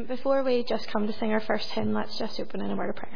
Before we just come to sing our first hymn, let's just open in a word of prayer.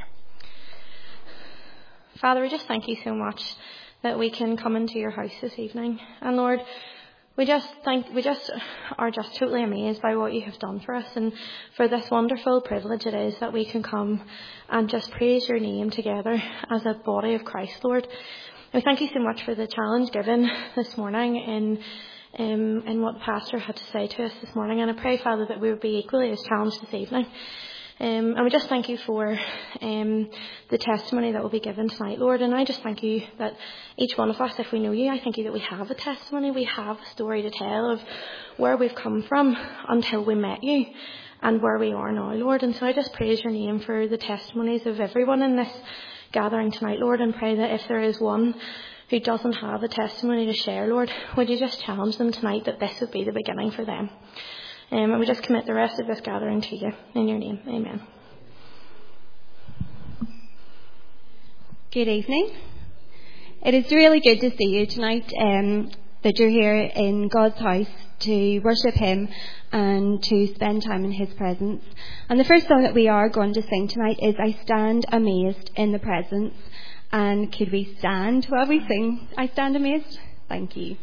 Father, we just thank you so much that we can come into your house this evening. And Lord, we just are just totally amazed by what you have done for us and for this wonderful privilege it is that we can come and just praise your name together as a body of Christ, Lord. We thank you so much for the challenge given this morning in what the pastor had to say to us this morning. And I pray, Father, that we would be equally as challenged this evening. And we just thank you for the testimony that will be given tonight, Lord. And I just thank you that each one of us, if we know you, I thank you that we have a testimony, we have a story to tell of where we've come from until we met you and where we are now, Lord. And so I just praise your name for the testimonies of everyone in this gathering tonight, Lord, and pray that if there is one who doesn't have a testimony to share, Lord, would you just challenge them tonight that this would be the beginning for them. And we just commit the rest of this gathering to you. In your name, amen. Good evening. It is really good to see you tonight, that you're here in God's house to worship him and to spend time in his presence. And the first song that we are going to sing tonight is I Stand Amazed in the Presence. And could we stand while we sing I Stand Amazed? Thank you.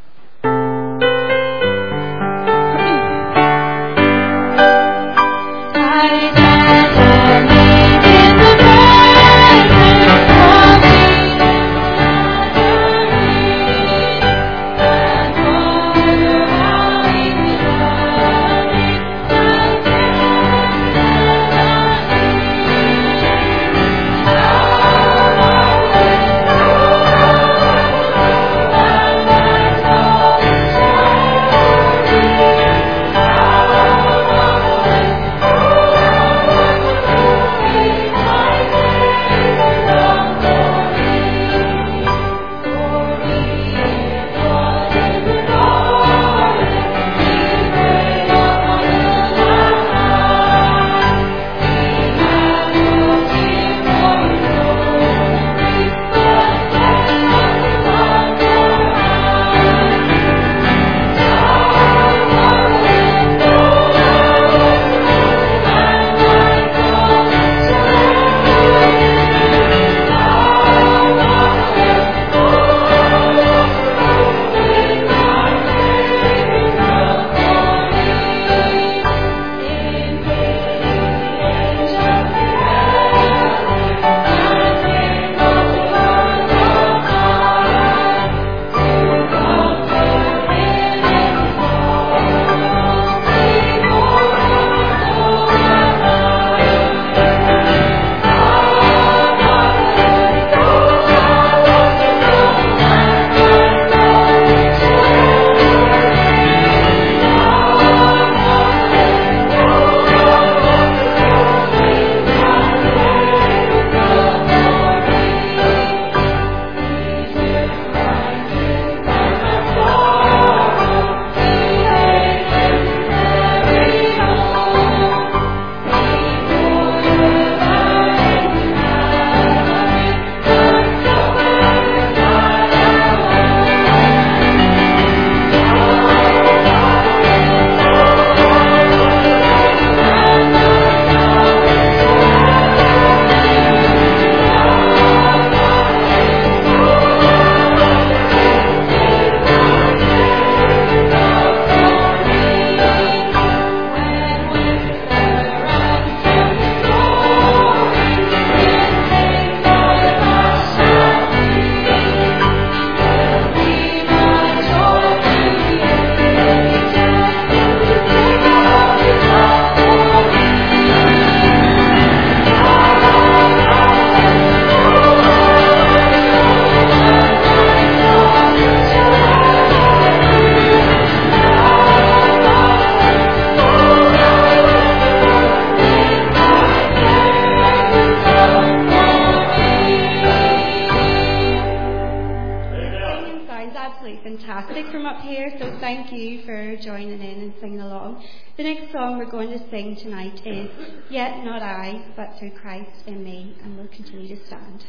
fantastic from up here, so thank you for joining in and singing along. The next song we're going to sing tonight is Yet Not I, but Through Christ in Me, and we'll continue to stand.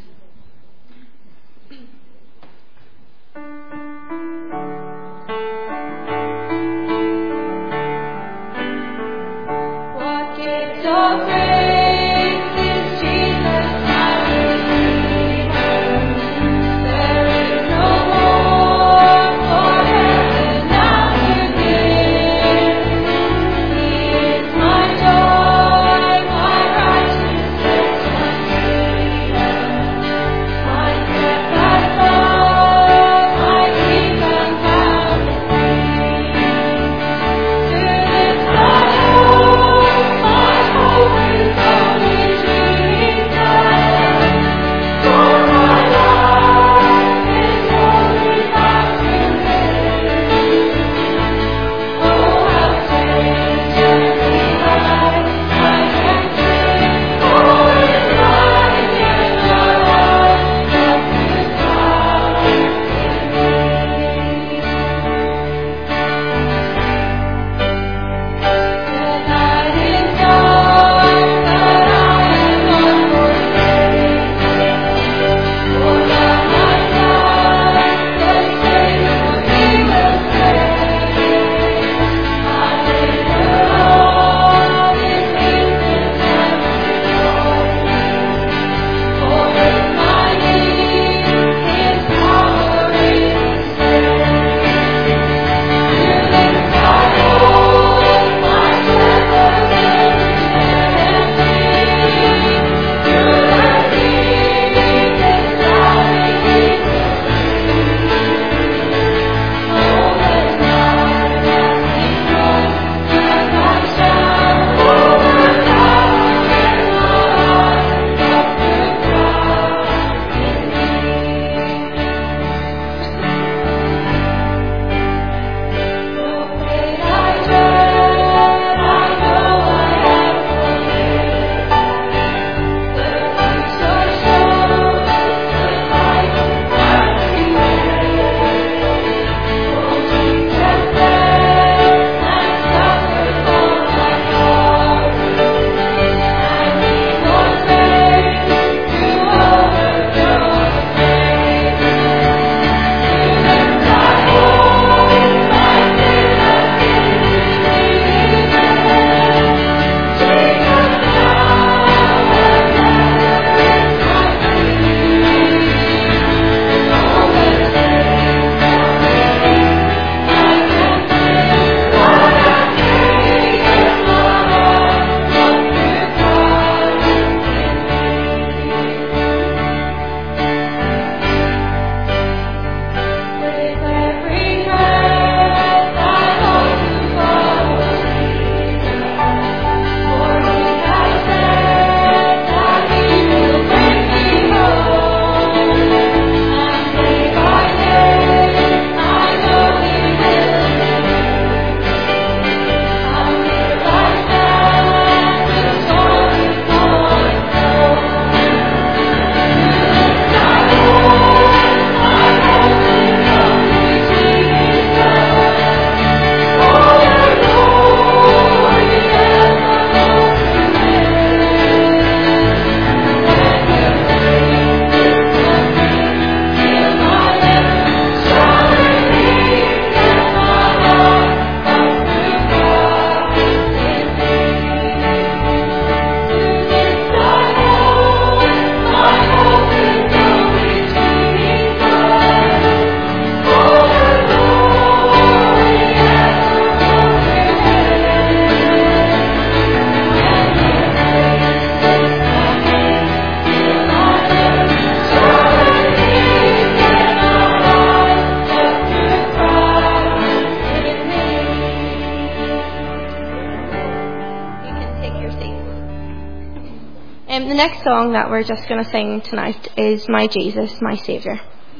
What the next song that we're just going to sing tonight is My Jesus, My Saviour.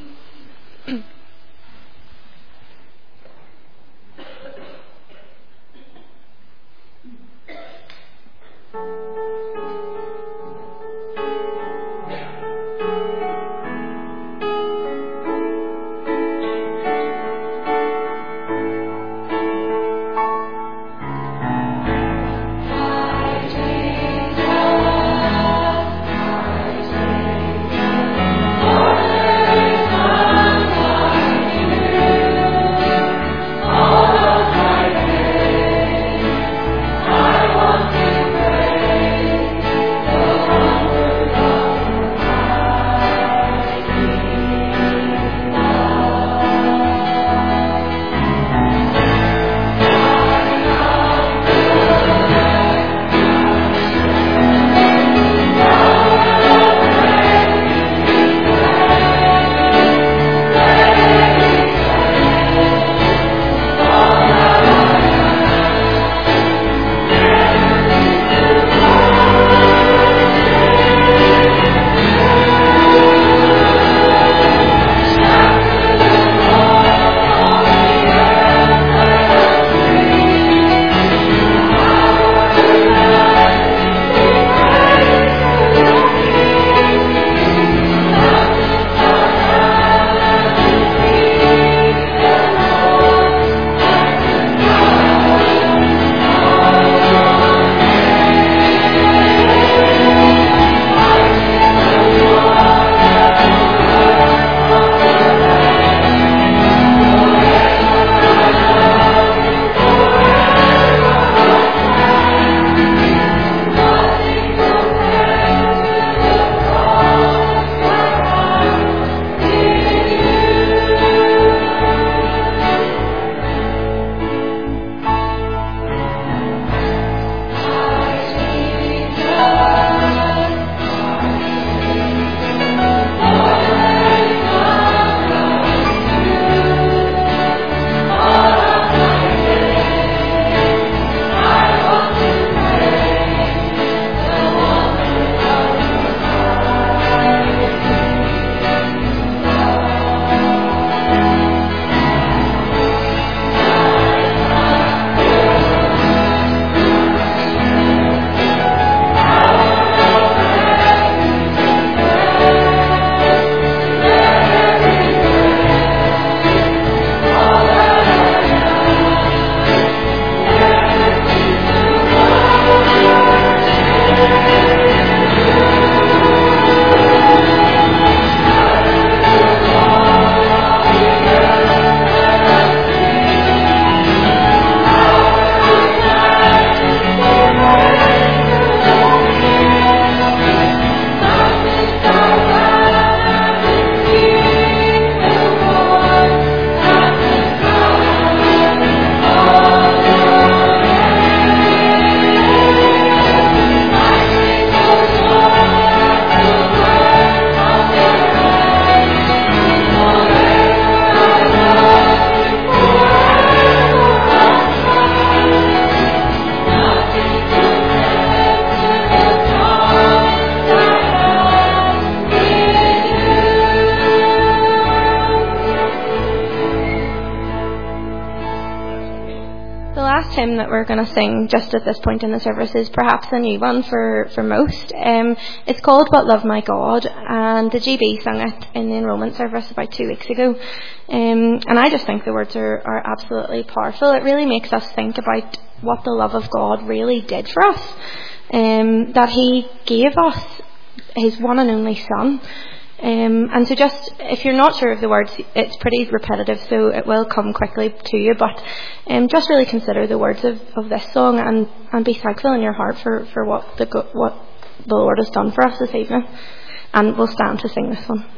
Hymn that we're going to sing just at this point in the service is perhaps a new one for most. It's called But Love My God, and the GB sang it in the enrolment service about 2 weeks ago, and I just think the words are absolutely powerful. It really makes us think about what the love of God really did for us, that He gave us His one and only Son. And so just, if you're not sure of the words, it's pretty repetitive, so it will come quickly to you, but just really consider the words of this song and be thankful in your heart for what the Lord has done for us this evening. And we'll stand to sing this one.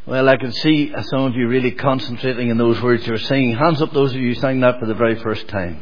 Well, I can see some of you really concentrating in those words you're singing. Hands up those of you who sang that for the very first time.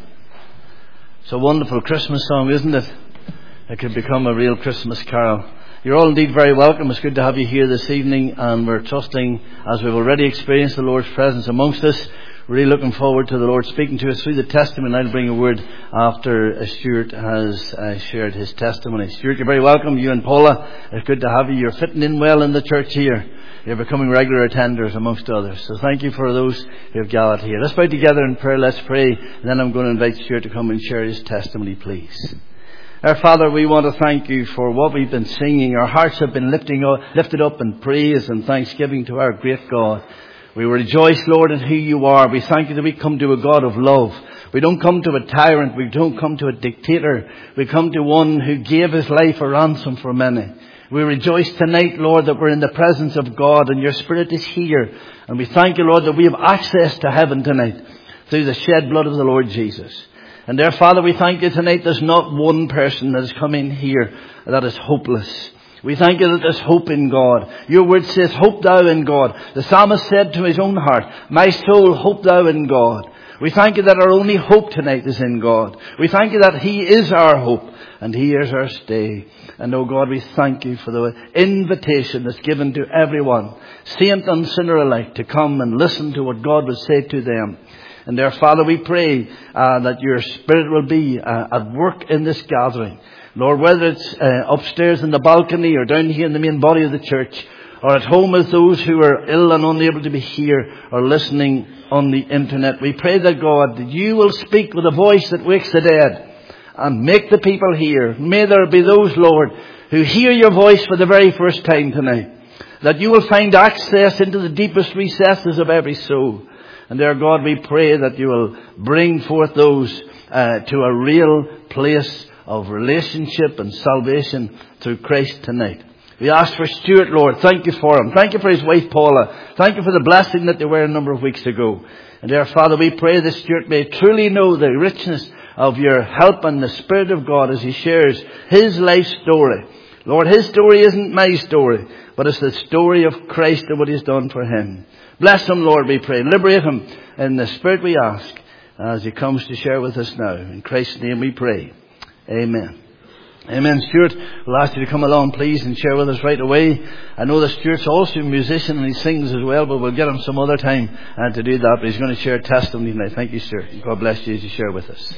It's a wonderful Christmas song, isn't it? It could become a real Christmas carol. You're all indeed very welcome. It's good to have you here this evening, and we're trusting, as we've already experienced the Lord's presence amongst us, really looking forward to the Lord speaking to us through the testimony. I'll bring a word after Stuart has shared his testimony. Stuart, you're very welcome. You and Paula, it's good to have you. You're fitting in well in the church here. You're becoming regular attenders amongst others. So thank you for those who have gathered here. Let's bow together in prayer. Let's pray. And then I'm going to invite Stuart to come and share his testimony, please. Our Father, we want to thank you for what we've been singing. Our hearts have been lifted up in praise and thanksgiving to our great God. We rejoice, Lord, in who you are. We thank you that we come to a God of love. We don't come to a tyrant. We don't come to a dictator. We come to one who gave his life a ransom for many. We rejoice tonight, Lord, that we're in the presence of God and your Spirit is here. And we thank you, Lord, that we have access to heaven tonight through the shed blood of the Lord Jesus. And there, Father, we thank you tonight there's not one person that has come in here that is hopeless. We thank you that there's hope in God. Your word says, hope thou in God. The psalmist said to his own heart, my soul, hope thou in God. We thank you that our only hope tonight is in God. We thank you that he is our hope and he is our stay. And oh God, we thank you for the invitation that's given to everyone, saint and sinner alike, to come and listen to what God would say to them. And there, Father, we pray that your Spirit will be at work in this gathering. Lord, whether it's upstairs in the balcony or down here in the main body of the church, or at home with those who are ill and unable to be here or listening on the internet, we pray that, God, that you will speak with a voice that wakes the dead and make the people hear. May there be those, Lord, who hear your voice for the very first time tonight, that you will find access into the deepest recesses of every soul. And there, God, we pray that you will bring forth those to a real place of relationship and salvation through Christ tonight. We ask for Stuart, Lord. Thank you for him. Thank you for his wife, Paula. Thank you for the blessing that they were a number of weeks ago. And there, Father, we pray that Stuart may truly know the richness of your help and the Spirit of God as he shares his life story. Lord, his story isn't my story, but it's the story of Christ and what he's done for him. Bless him, Lord, we pray. Liberate him in the Spirit, we ask, as he comes to share with us now. In Christ's name we pray. Amen. Amen. Stuart, we'll ask you to come along, please, and share with us right away. I know that Stuart's also a musician and he sings as well, but we'll get him some other time to do that. But he's going to share testimony tonight. Thank you, Stuart. God bless you as you share with us.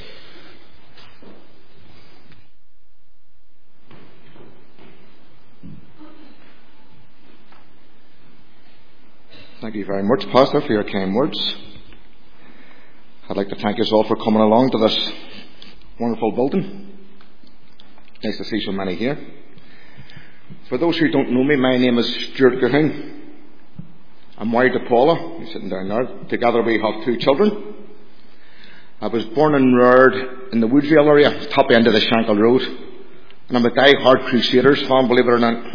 Thank you very much, Pastor, for your kind words. I'd like to thank us all for coming along to this wonderful building. Nice to see so many here. For those who don't know me, my name is Stuart Gahoon. I'm married to Paula, who's sitting down there. Together we have 2 children. I was born and reared in the Woodvale area, top end of the Shankill Road. And I'm a die-hard Crusaders fan, believe it or not.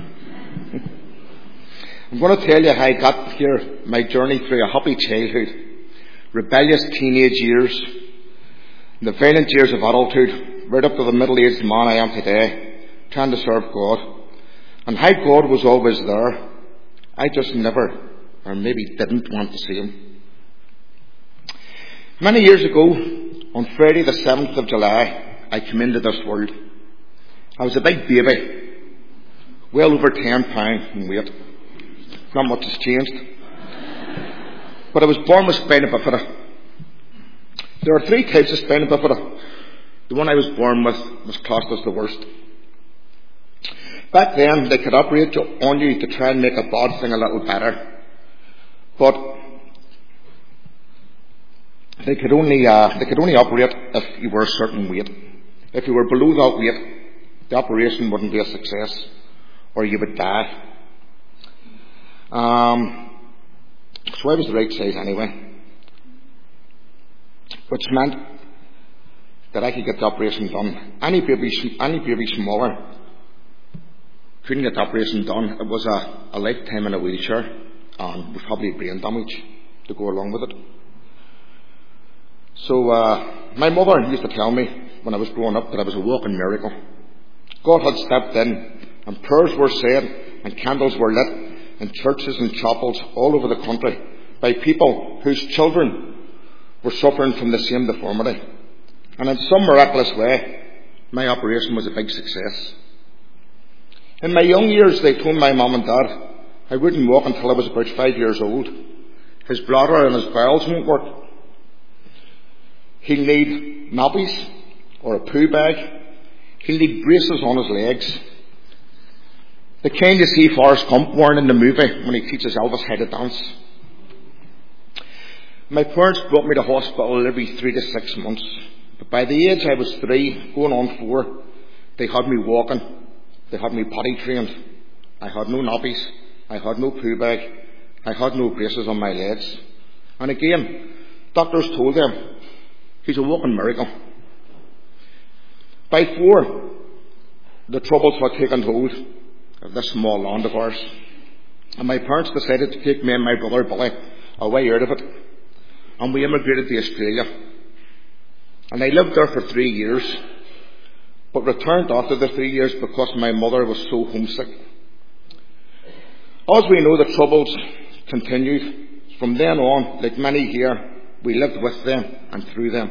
I'm going to tell you how I got here, my journey through a happy childhood, rebellious teenage years, and the violent years of adulthood, right up to the middle-aged man I am today, trying to serve God. And how God was always there. I just never, or maybe didn't want to see him. Many years ago, on Friday the 7th of July, I came into this world. I was a big baby, well over 10 pounds in weight. Not much has changed. But I was born with spina bifida. There are 3 types of spina bifida. The one I was born with was classed as the worst. Back then, they could operate on you to try and make a bad thing a little better. But they could only operate if you were a certain weight. If you were below that weight, the operation wouldn't be a success, or you would die. So I was the right size anyway, which meant that I could get the operation done. Any baby smaller couldn't get the operation done. It was a lifetime in a wheelchair, and with probably brain damage to go along with it. So my mother used to tell me when I was growing up that I was a walking miracle. God had stepped in, and prayers were said, and candles were lit, in churches and chapels all over the country by people whose children were suffering from the same deformity. And in some miraculous way, my operation was a big success. In my young years, they told my mum and dad I wouldn't walk until I was about 5 years old. His bladder and his bowels won't work. He'll need nappies or a poo bag. He'll need braces on his legs. The kind you see Forrest Gump wearing in the movie when he teaches Elvis how to dance. My parents brought me to hospital every 3 to 6 months. But by the age I was 3, going on 4, they had me walking. They had me potty trained. I had no nappies. I had no poo bag. I had no braces on my legs. And again, doctors told them, he's a walking miracle. By 4, the troubles had taken hold of this small land of ours. And my parents decided to take me and my brother Billy away out of it. And we immigrated to Australia. And I lived there for 3 years, but returned after the 3 years because my mother was so homesick. As we know, the troubles continued. From then on, like many here, we lived with them and through them.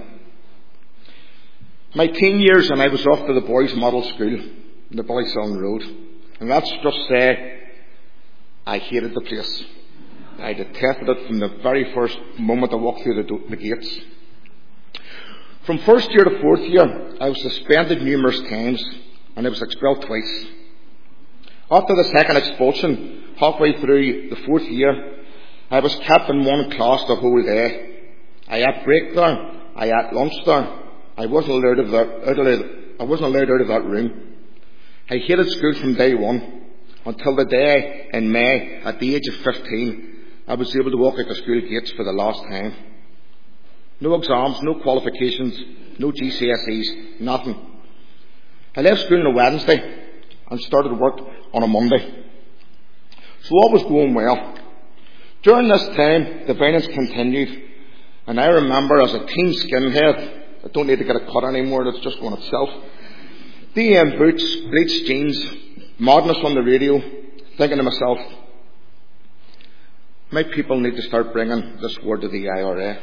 My teen years, and I was off to the boys' model school in the Ballysong Road. And let's just say, I hated the place. I detested it from the very first moment I walked through the gates. From first year to fourth year, I was suspended numerous times, and I was expelled twice. After the second expulsion, halfway through the fourth year, I was kept in one class the whole day. I ate break there. I ate lunch there. I wasn't allowed out of that room. I hated school from day one, until the day in May, at the age of 15, I was able to walk out the school gates for the last time. No exams, no qualifications, no GCSEs, nothing. I left school on a Wednesday and started work on a Monday. So all was going well. During this time, the violence continued, and I remember as a teen skinhead, I don't need to get a cut anymore, it's just going itself. DM boots, bleached jeans, madness on the radio, thinking to myself, my people need to start bringing this word to the IRA.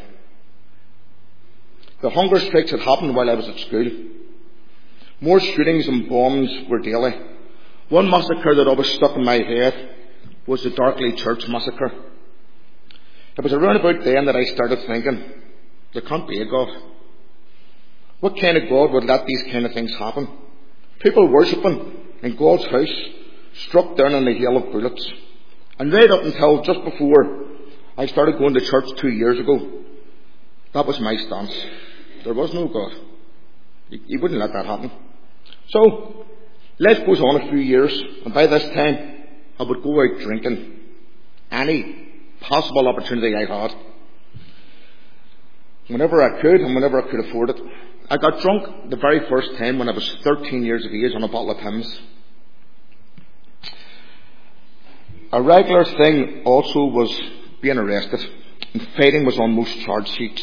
The hunger strikes had happened while I was at school. More shootings and bombs were daily. One massacre that always stuck in my head was the Darkley Church massacre. It was around about then that I started thinking, there can't be a God. What kind of God would let these kind of things happen? People worshipping in God's house, struck down in the hail of bullets. And right up until just before I started going to church 2 years ago, that was my stance. There was no God. He wouldn't let that happen. So, life goes on a few years, and by this time, I would go out drinking any possible opportunity I had. Whenever I could, and whenever I could afford it. I got drunk the very first time when I was 13 years of age on a bottle of Pimm's. A regular thing also was being arrested, and fighting was on most charge sheets.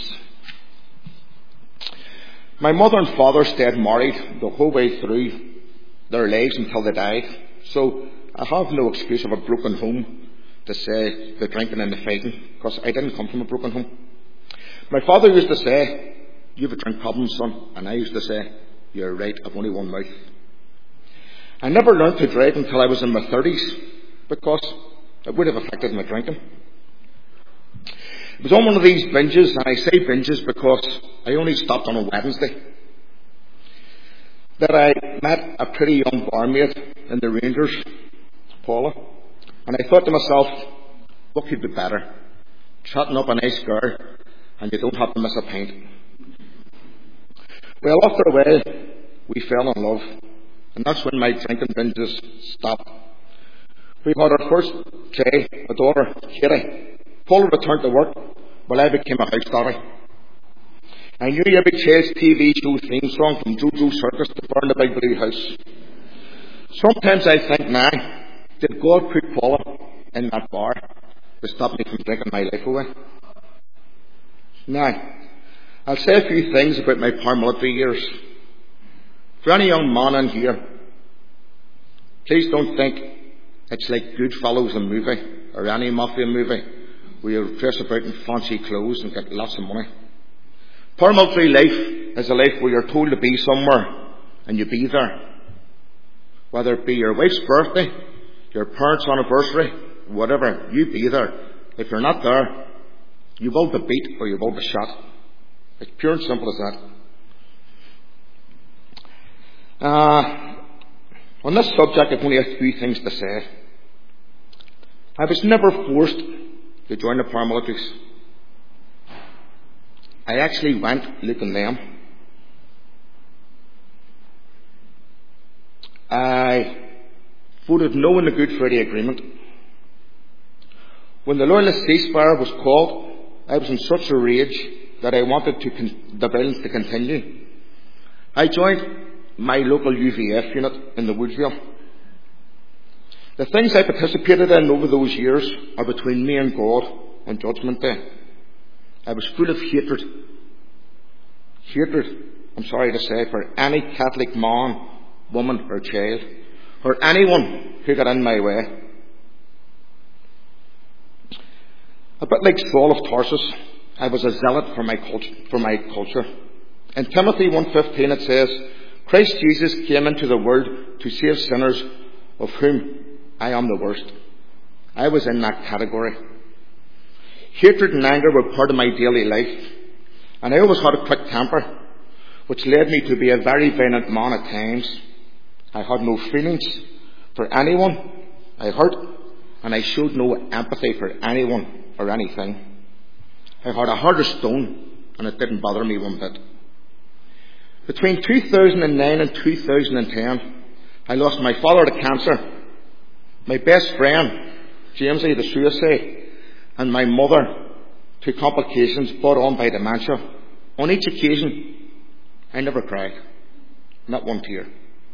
My mother and father stayed married the whole way through their lives until they died, so I have no excuse of a broken home to say the drinking and the fighting, because I didn't come from a broken home. My father used to say, you have a drink problem, son, and I used to say, you're right, I've only one mouth. I never learned to drive until I was in my 30s, because it would have affected my drinking. It was on one of these binges, and I say binges because I only stopped on a Wednesday, that I met a pretty young barmaid in the Rangers, Paula, and I thought to myself, what could be better? Chatting up a nice girl, and you don't have to miss a pint. Well, after a while, we fell in love, and that's when my drinking binges stopped. We had our first child, a daughter, Katie. Paula returned to work, while I became a house daddy. I knew every child's TV show theme song from JoJo Circus to Burn the Big Blue House. Sometimes I think now, did God put Paula in that bar to stop me from drinking my life away? Now, I'll say a few things about my paramilitary years. For any young man in here, please don't think It's like Goodfellas, the movie, or any mafia movie, where you dress about in fancy clothes and get lots of money. Paramountry life is a life where you're told to be somewhere, and you be there. Whether it be your wife's birthday, your parents' anniversary, whatever, you be there. If you're not there, you will be beat or you will be shot. It's pure and simple as that. On this subject, I've only a few things to say. I was never forced to join the paramilitaries. I actually went looking them. I voted no in the Good Friday Agreement. When the Loyalist ceasefire was called, I was in such a rage that I wanted the violence to continue. I joined my local UVF unit in the Woodsville. The things I participated in over those years are between me and God on Judgment Day. I was full of hatred. Hatred, I'm sorry to say, for any Catholic man, woman or child, or anyone who got in my way. A bit like Saul of Tarsus, I was a zealot for my culture. In Timothy 1:15 it says, Christ Jesus came into the world to save sinners, of whom I am the worst. I was in that category. Hatred and anger were part of my daily life, and I always had a quick temper, which led me to be a very violent man at times. I had no feelings for anyone I hurt, and I showed no empathy for anyone or anything. I had a heart of stone, and it didn't bother me one bit. Between 2009 and 2010, I lost my father to cancer, my best friend, Jamesy, to suicide, and my mother to complications brought on by dementia. On each occasion, I never cried. Not one tear.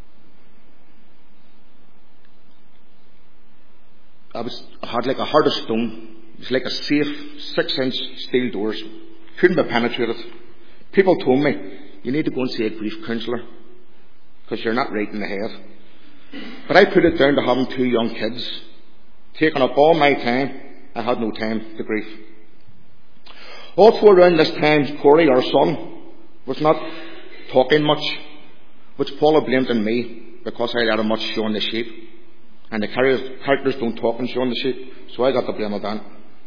I had like a heart of stone. It was like a safe 6-inch steel doors. Couldn't be penetrated. People told me, you need to go and see a grief counsellor because you're not right in the head. But I put it down to having 2 young kids. Taking up all my time, I had no time to grieve. Also around this time, Corey, our son, was not talking much, which Paula blamed on me because I let him much show on the sheep. And the characters don't talk and show on the sheep, so I got the blame of that.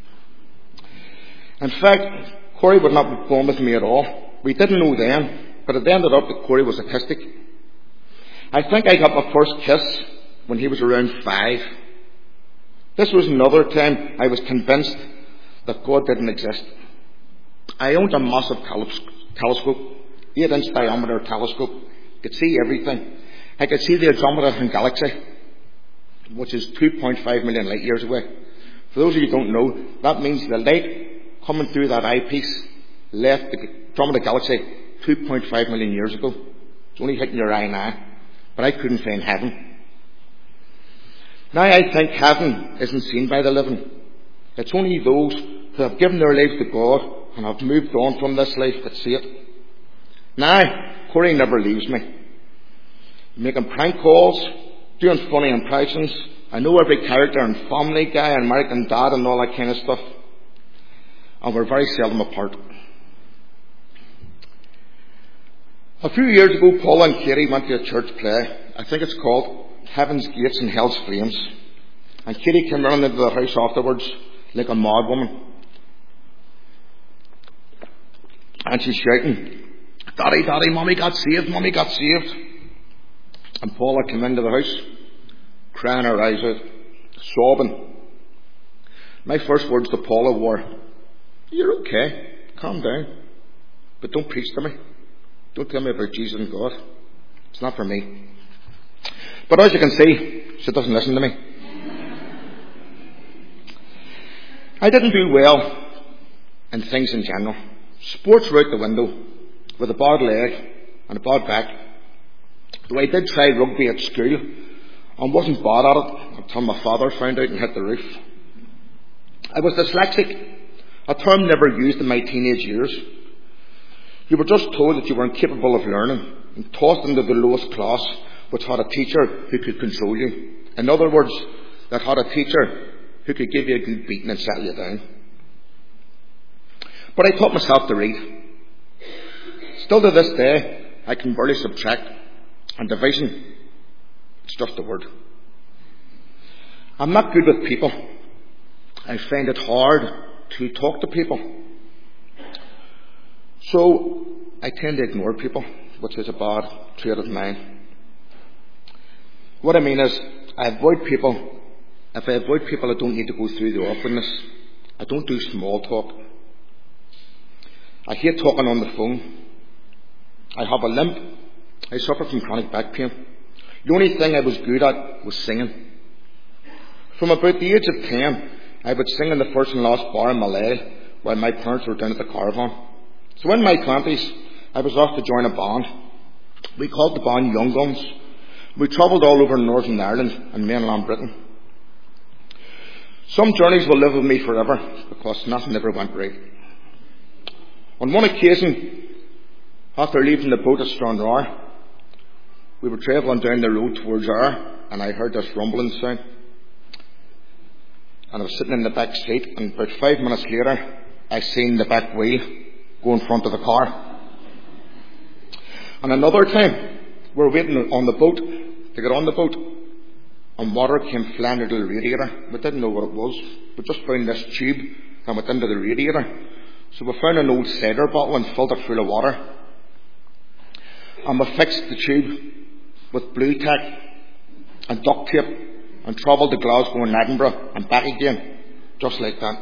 In fact, Corey would not be going with me at all. We didn't know then, but it ended up that Corey was autistic. I think I got my first kiss when he was around 5. This was another time I was convinced that God didn't exist. I owned a massive telescope, 8-inch diameter telescope. I could see everything. I could see the Andromeda Galaxy, which is 2.5 million light years away. For those of you who don't know, that means the light coming through that eyepiece left the Andromeda Galaxy 2.5 million years ago. It's only hitting your eye now. But I couldn't find heaven. Now I think heaven isn't seen by the living. It's only those who have given their lives to God and have moved on from this life that see it. Now, Corey never leaves me. Making prank calls, doing funny impressions. I know every character in Family Guy and American Dad and all that kind of stuff. And we're very seldom apart. A few years ago, Paula and Katie went to a church play. I think it's called Heaven's Gates and Hell's Flames. And Katie came running into the house afterwards like a mad woman. And she's shouting, Daddy, Daddy, Mommy got saved, Mommy got saved. And Paula came into the house, crying her eyes out, sobbing. My first words to Paula were, you're okay, calm down, but don't preach to me. Don't tell me about Jesus and God. It's not for me. But as you can see, she doesn't listen to me. I didn't do well in things in general. Sports were out the window with a bad leg and a bad back. Though I did try rugby at school and wasn't bad at it until my father found out and hit the roof. I was dyslexic, a term never used in my teenage years. You were just told that you were incapable of learning and tossed into the lowest class, which had a teacher who could control you. In other words, that had a teacher who could give you a good beating and settle you down. But I taught myself to read. Still to this day, I can barely subtract, and division, it's just a word. I'm not good with people. I find it hard to talk to people. So I tend to ignore people, which is a bad trait of mine. What I mean is, I avoid people. If I avoid people, I don't need to go through the awkwardness. I don't do small talk. I hate talking on the phone. I have a limp. I suffer from chronic back pain. The only thing I was good at was singing. From about the age of 10, I would sing in the first and last bar in Malay while my parents were down at the caravan. So in my 20s, I was asked to join a band. We called the band Young Guns. We travelled all over Northern Ireland and mainland Britain. Some journeys will live with me forever because nothing ever went right. On one occasion, after leaving the boat at Stranraer, we were travelling down the road towards Ayr, and I heard this rumbling sound. And I was sitting in the back seat, and about 5 minutes later, I seen the back wheel go in front of the car. And another time, we were waiting on the boat to get on the boat, and water came flying into the radiator. We didn't know what it was. We just found this tube and went into the radiator. So we found an old cider bottle and filled it full of water. And we fixed the tube with blue tack and duct tape and travelled to Glasgow and Edinburgh and back again, just like that.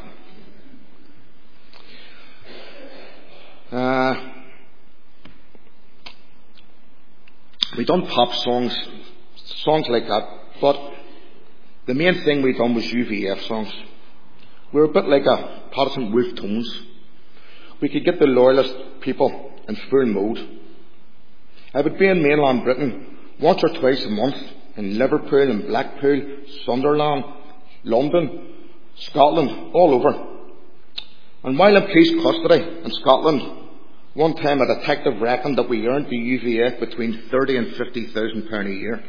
We done pop songs like that, but the main thing we done was UVF songs. We were a bit like a Protestant Wolf Tones. We could get the loyalist people in full mode. I would be in mainland Britain once or twice a month in Liverpool and Blackpool, Sunderland, London, Scotland, all over. And while in police custody in Scotland, one time a detective reckoned that we earned the UVF between £30,000 and £50,000 a year.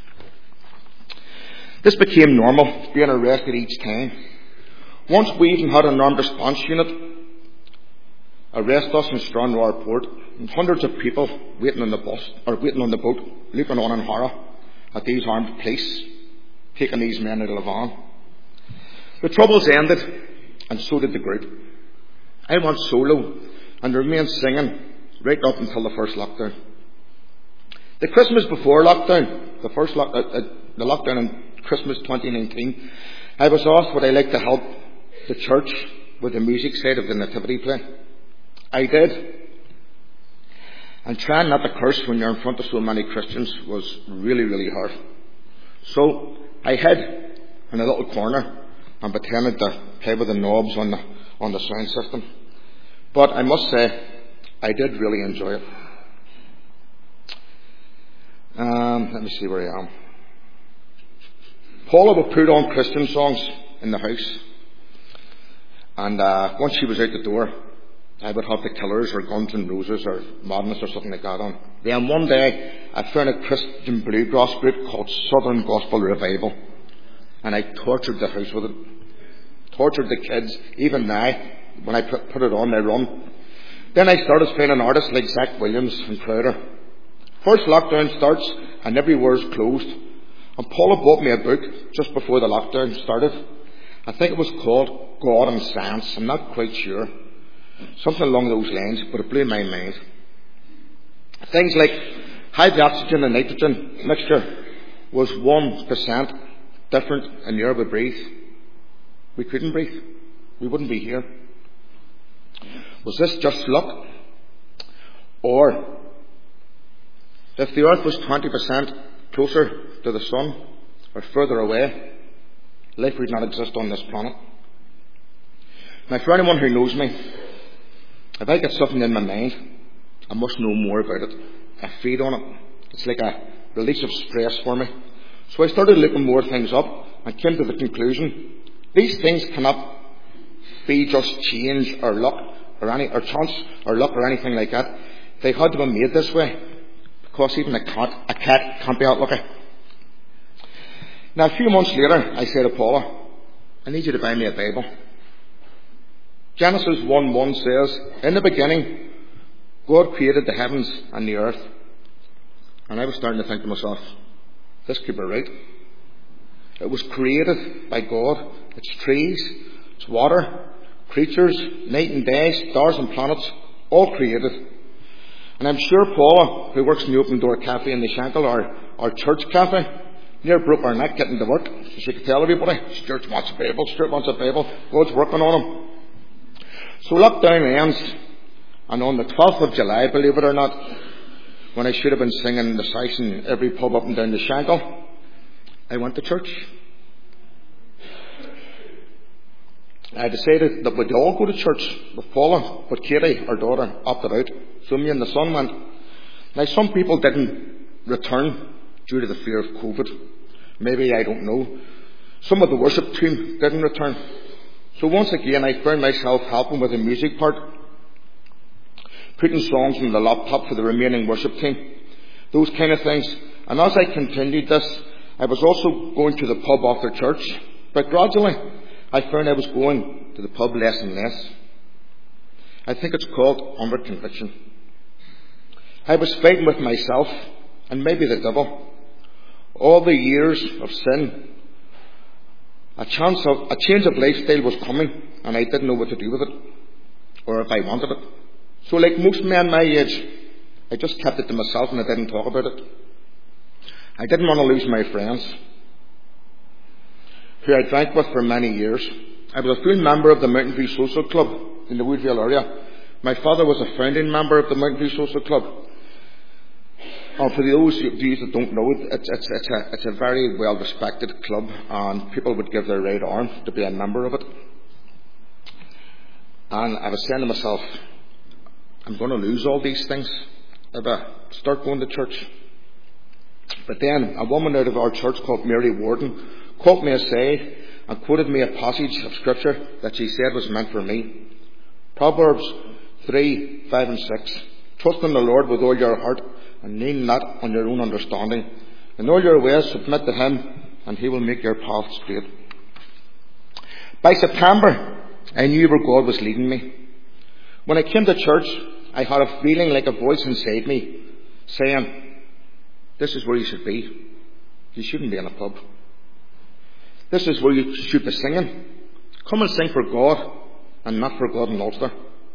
This became normal, being arrested each time. Once we even had an armed response unit arrest us in Stranraer Port, and hundreds of people waiting on the boat, looking on in horror at these armed police taking these men out of the van. The troubles ended, and so did the group. I went solo and remained singing right up until the first lockdown. The Christmas before lockdown, the lockdown in Christmas 2019, I was asked would I like to help the church with the music side of the nativity play. I did. And trying not to curse when you're in front of so many Christians was really, really hard. So I hid in a little corner and pretended to play with the knobs on the sound system. But I must say, I did really enjoy it. Let me see where I am. Paula would put on Christian songs in the house. And once she was out the door, I would have the Killers or Guns N' Roses or Madness or something like that on. Then one day, I found a Christian bluegrass group called Southern Gospel Revival. And I tortured the house with it. Tortured the kids. Even now, when I put it on, they run. Then I started finding artists like Zach Williams and Crowder. First lockdown starts and everywhere's closed. And Paula bought me a book just before the lockdown started. I think it was called God and Science. I'm not quite sure. Something along those lines, but it blew my mind. Things like how the oxygen and nitrogen mixture was 1% different in the air we breathe. We couldn't breathe. We wouldn't be here. Was this just luck? Or if the earth was 20% closer to the sun or further away, life would not exist on this planet. Now, for anyone who knows me, if I get something in my mind, I must know more about it. I feed on it. It's like a release of stress for me. So I started looking more things up and came to the conclusion these things cannot be just change or luck or chance or luck or anything like that. They had to be made this way because even a cat can't be out lucky. Now, a few months later, I said to Paula, I need you to buy me a Bible. Genesis 1:1 says, in the beginning, God created the heavens and the earth. And I was starting to think to myself, this could be right. It was created by God. It's trees, it's water, creatures, night and day, stars and planets, all created. And I'm sure Paula, who works in the Open Door Cafe in the Shankill, our church cafe, near broke her neck getting to work. So she could tell everybody, Stuart wants a Bible, Stuart wants a Bible, God's working on him. So lockdown ends, and on the 12th of July, believe it or not, when I should have been singing the South in every pub up and down the Shankill, I went to church. I decided that we'd all go to church with Paula, but Katie, our daughter, opted out. So me and the son went. Now, some people didn't return due to the fear of COVID. Maybe, I don't know. Some of the worship team didn't return. So once again, I found myself helping with the music part, putting songs on the laptop for the remaining worship team, those kind of things. And as I continued this, I was also going to the pub after church, but gradually I found I was going to the pub less and less. I think it's called under conviction. I was fighting with myself and maybe the devil. All the years of sin, a change of lifestyle was coming, and I didn't know what to do with it, or if I wanted it. So like most men my age, I just kept it to myself and I didn't talk about it. I didn't want to lose my friends, who I drank with for many years. I was a full member of the Mountain View Social Club in the Woodville area. My father was a founding member of the Mountain View Social Club. And for those of you that don't know it, it's a very well respected club, and people would give their right arm to be a member of it. And I was saying to myself, I'm going to lose all these things if I start going to church. But then a woman out of our church called Mary Warden called me aside and quoted me a passage of scripture that she said was meant for me. Proverbs 3:5 and 6. Trust in the Lord with all your heart and lean not on your own understanding. In all your ways submit to Him, and He will make your path straight. By September, I knew where God was leading me. When I came to church, I had a feeling like a voice inside me saying, this is where you should be. You shouldn't be in a pub. This is where you should be singing. Come and sing for God and not for God in Ulster.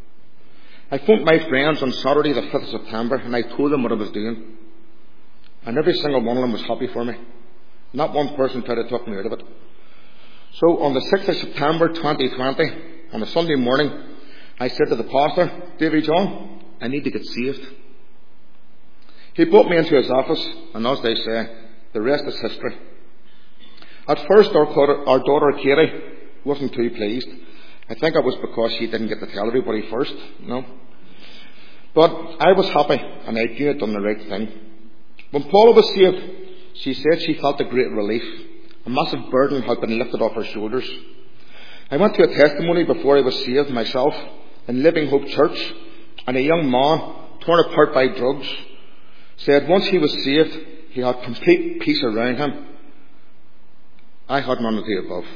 I phoned my friends on Saturday the 5th of September and I told them what I was doing. And every single one of them was happy for me. Not one person tried to talk me out of it. So on the 6th of September 2020, on a Sunday morning, I said to the pastor, Davy John, I need to get saved. He brought me into his office, and as they say, the rest is history. At first, our daughter Katie wasn't too pleased. I think it was because she didn't get to tell everybody first, But I was happy, and I knew I'd done the right thing. When Paula was saved, she said she felt a great relief. A massive burden had been lifted off her shoulders. I went to a testimony before I was saved myself in Living Hope Church, and a young man, torn apart by drugs, said once he was saved, he had complete peace around him. I had none of the above.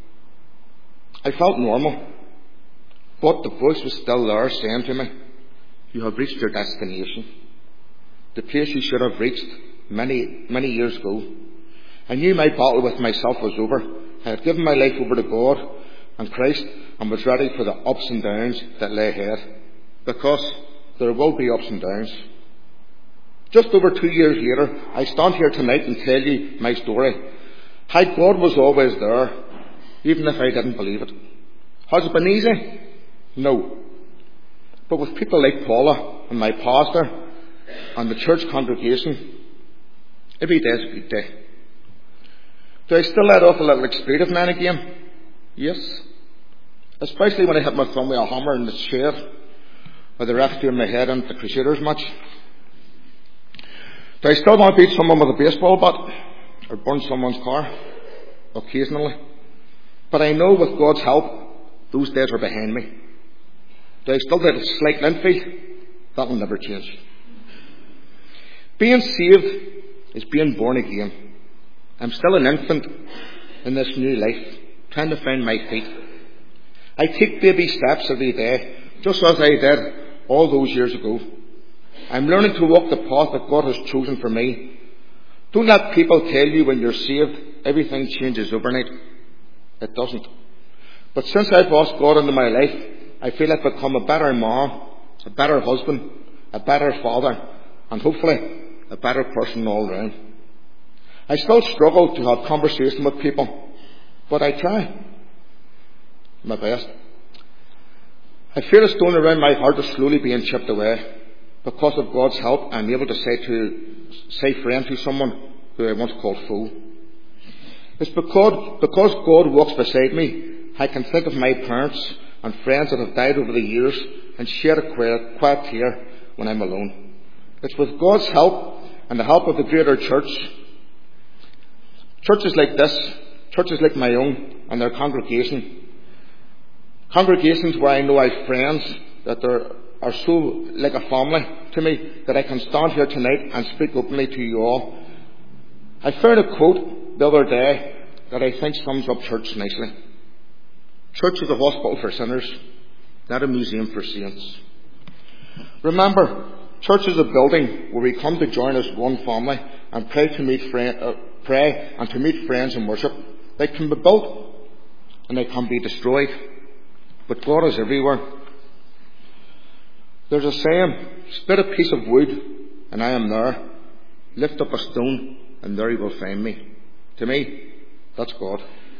I felt normal, but the voice was still there saying to me, you have reached your destination, the place you should have reached many, many years ago. I knew my battle with myself was over. I had given my life over to God and Christ and was ready for the ups and downs that lay ahead, because there will be ups and downs. Just over 2 years later, I stand here tonight and tell you my story. How God was always there, even if I didn't believe it. Has it been easy? No. But with people like Paula and my pastor and the church congregation, every day is a good day. Do I still let off a little expletive now and again? Yes. Especially when I hit my thumb with a hammer in the shed, or the ref doing my head into the Crusaders match. Do I still want to beat someone with a baseball bat or burn someone's car? Occasionally. But I know with God's help, those days are behind me. Do I still get a slight Linfield? That will never change. Being saved is being born again. I'm still an infant in this new life, trying to find my feet. I take baby steps every day, just as I did all those years ago. I'm learning to walk the path that God has chosen for me. Don't let people tell you when you're saved, everything changes overnight. It doesn't. But since I've asked God into my life, I feel I've become a better mom, a better husband, a better father, and hopefully a better person all round. I still struggle to have conversation with people, but I try my best. I feel a stone around my heart is slowly being chipped away. Because of God's help, I'm able to say friend to someone who I once called fool. It's because God walks beside me, I can think of my parents and friends that have died over the years and shed a quiet tear when I'm alone. It's with God's help and the help of the greater church. Churches like this, churches like my own and their congregations where I know I have friends that are so like a family to me that I can stand here tonight and speak openly to you all. I found a quote the other day that I think sums up church nicely. Church is a hospital for sinners, not a museum for saints. Remember, church is a building where we come to join as one family and pray and to meet friends in worship. They can be built and they can be destroyed, but God is everywhere. There's a saying, split a piece of wood and I am there. Lift up a stone and there he will find me. To me, that's God.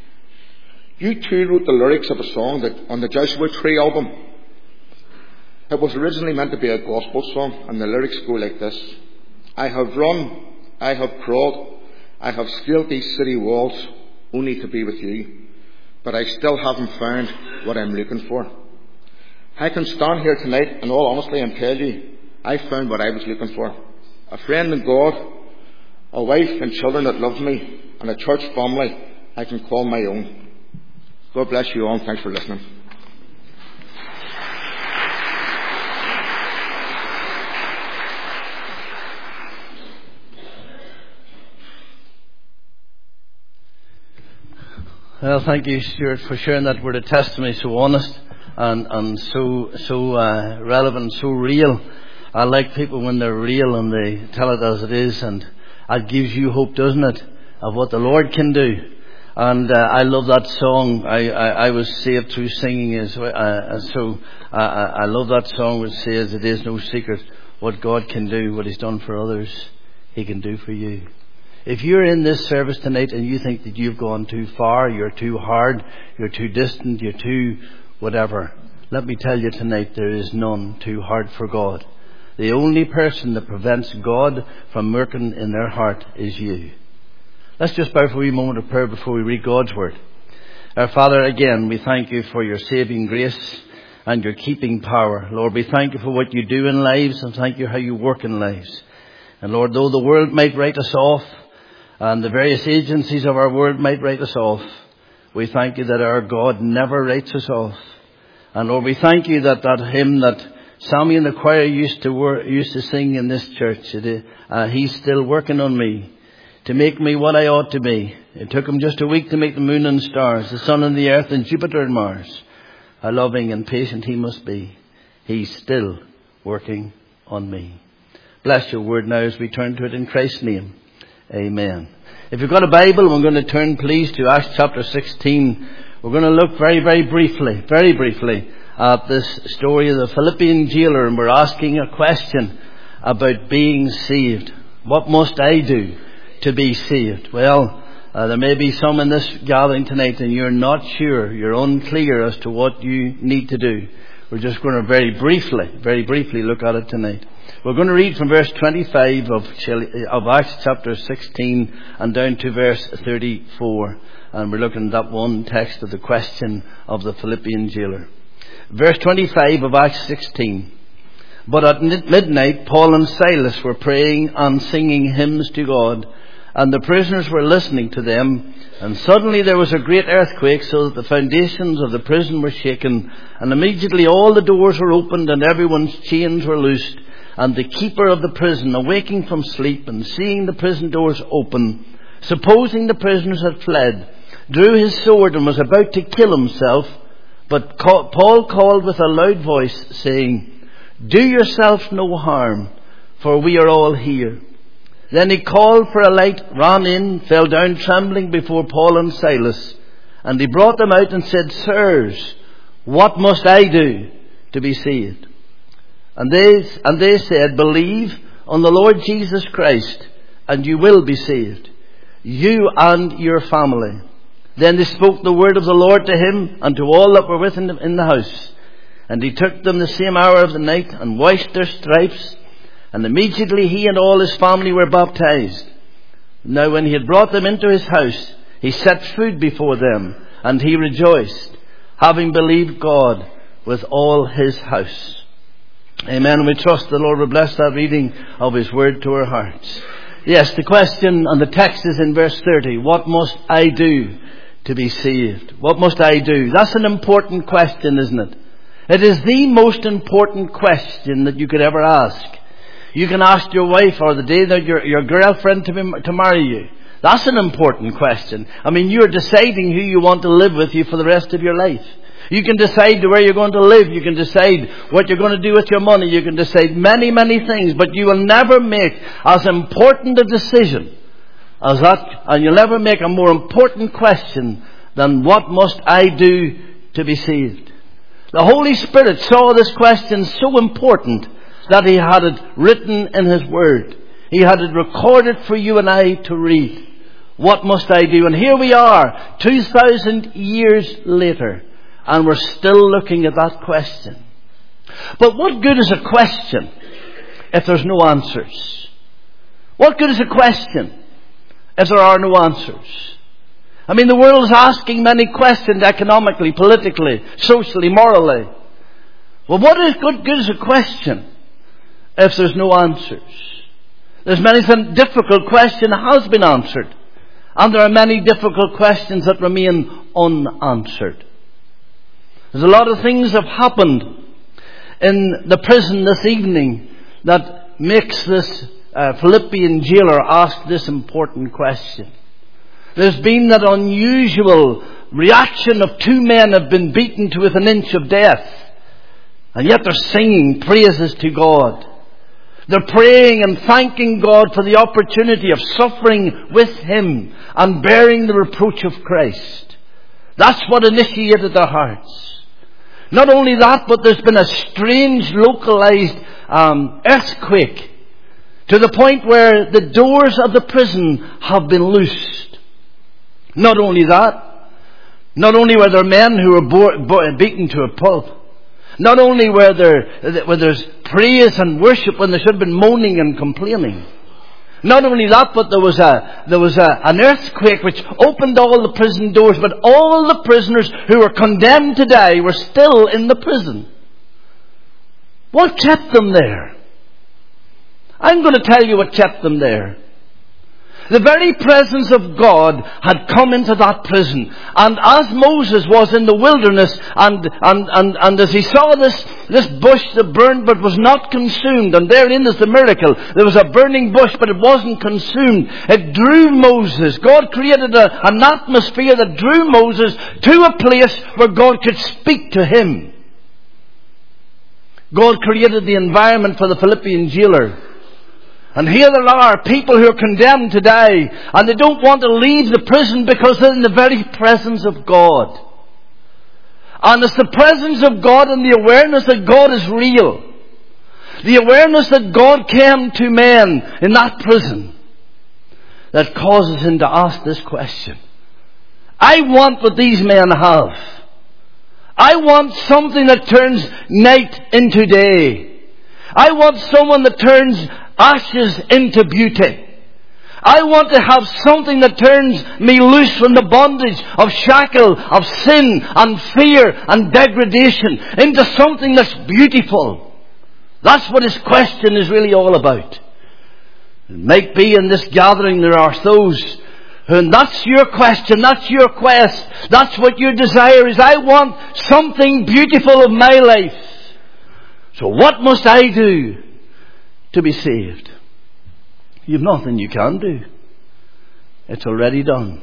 U2 wrote the lyrics of a song that on the Joshua Tree album. It was originally meant to be a gospel song, and the lyrics go like this. I have run, I have crawled, I have scaled these city walls only to be with you, but I still haven't found what I'm looking for. I can stand here tonight and all honestly and tell you, I found what I was looking for. A friend in God, a wife and children that love me, and a church family I can call my own. God bless you all and thanks for listening. Well, thank you, Stuart, for sharing that word of testimony so honest and so relevant, so real. I like people when they're real and they tell it as it is, and that gives you hope, doesn't it, of what the Lord can do. And I love that song. I was saved through singing so I love that song which says, it is no secret what God can do, what He's done for others, He can do for you. If you're in this service tonight and you think that you've gone too far, you're too hard, you're too distant, you're too whatever, let me tell you tonight, there is none too hard for God. The only person that prevents God from working in their heart is you. Let's just bow for a wee moment of prayer before we read God's Word. Our Father, again, we thank you for your saving grace and your keeping power. Lord, we thank you for what you do in lives and thank you how you work in lives. And Lord, though the world might write us off and the various agencies of our world might write us off, we thank you that our God never writes us off. And Lord, we thank you that hymn that Sammy and the choir used to sing in this church, He's still working on me to make me what I ought to be. It took Him just a week to make the moon and stars, the sun and the earth and Jupiter and Mars. How loving and patient He must be. He's still working on me. Bless your word now as we turn to it in Christ's name. Amen. If you've got a Bible, we're going to turn please to Acts chapter 16. We're going to look very briefly at this story of the Philippian jailer, and we're asking a question about being saved. What must I do to be saved? Well, there may be some in this gathering tonight and you're not sure, you're unclear as to what you need to do. We're just going to very briefly look at it tonight. We're going to read from verse 25 of Acts chapter 16 and down to verse 34. And we're looking at that one text of the question of the Philippian jailer. Verse 25 of Acts 16. But at midnight, Paul and Silas were praying and singing hymns to God, and the prisoners were listening to them. And suddenly there was a great earthquake, so that the foundations of the prison were shaken. And immediately all the doors were opened, and everyone's chains were loosed. And the keeper of the prison, awaking from sleep and seeing the prison doors open, supposing the prisoners had fled, drew his sword and was about to kill himself. But Paul called with a loud voice, saying, "Do yourself no harm, for we are all here." Then he called for a light, ran in, fell down trembling before Paul and Silas. And he brought them out and said, "Sirs, what must I do to be saved?" And they said, "Believe on the Lord Jesus Christ, and you will be saved, you and your family." Then they spoke the word of the Lord to him and to all that were with him in the house. And he took them the same hour of the night and washed their stripes. And immediately he and all his family were baptized. Now when he had brought them into his house, he set food before them, and he rejoiced, having believed God with all his house. Amen. We trust the Lord will bless that reading of his word to our hearts. Yes, the question and the text is in verse 30. What must I do to be saved? What must I do? That's an important question, isn't it? It is the most important question that you could ever ask. You can ask your wife or the day that your girlfriend to marry you. That's an important question. I mean, you're deciding who you want to live with you for the rest of your life. You can decide where you're going to live. You can decide what you're going to do with your money. You can decide many, many things. But you will never make as important a decision as that. And you'll never make a more important question than what must I do to be saved? The Holy Spirit saw this question so important that he had it written in his word. He had it recorded for you and I to read. What must I do? And here we are, 2,000 years later, and we're still looking at that question. But what good is a question if there's no answers? What good is a question if there are no answers? I mean, the world is asking many questions economically, politically, socially, morally. Well, what is good is a question if there's no answers? There's many difficult questions that has been answered. And there are many difficult questions that remain unanswered. There's a lot of things have happened in the prison this evening that makes this Philippian jailer ask this important question. There's been that unusual reaction of two men have been beaten to within an inch of death. And yet they're singing praises to God. They're praying and thanking God for the opportunity of suffering with Him and bearing the reproach of Christ. That's what initiated their hearts. Not only that, but there's been a strange localized earthquake to the point where the doors of the prison have been loosed. Not only that, not only were there men who were beaten to a pulp, not only were there's praise and worship when there should have been moaning and complaining. Not only that, but there was an earthquake which opened all the prison doors, but all the prisoners who were condemned to die were still in the prison. What kept them there? I'm going to tell you what kept them there. The very presence of God had come into that prison. And as Moses was in the wilderness and as he saw this bush that burned but was not consumed, and therein is the miracle. There was a burning bush but it wasn't consumed. It drew Moses. God created an atmosphere that drew Moses to a place where God could speak to him. God created the environment for the Philippian jailer. And here there are people who are condemned to die, and they don't want to leave the prison because they're in the very presence of God. And it's the presence of God and the awareness that God is real. The awareness that God came to men in that prison that causes him to ask this question. I want what these men have. I want something that turns night into day. I want someone that turns ashes into beauty. I want to have something that turns me loose from the bondage of shackle, of sin and fear and degradation into something that's beautiful. That's what his question is really all about. It might be in this gathering there are those and that's your question, that's your quest, that's what your desire is. I want something beautiful of my life. So what must I do to be saved? You've nothing you can do. It's already done.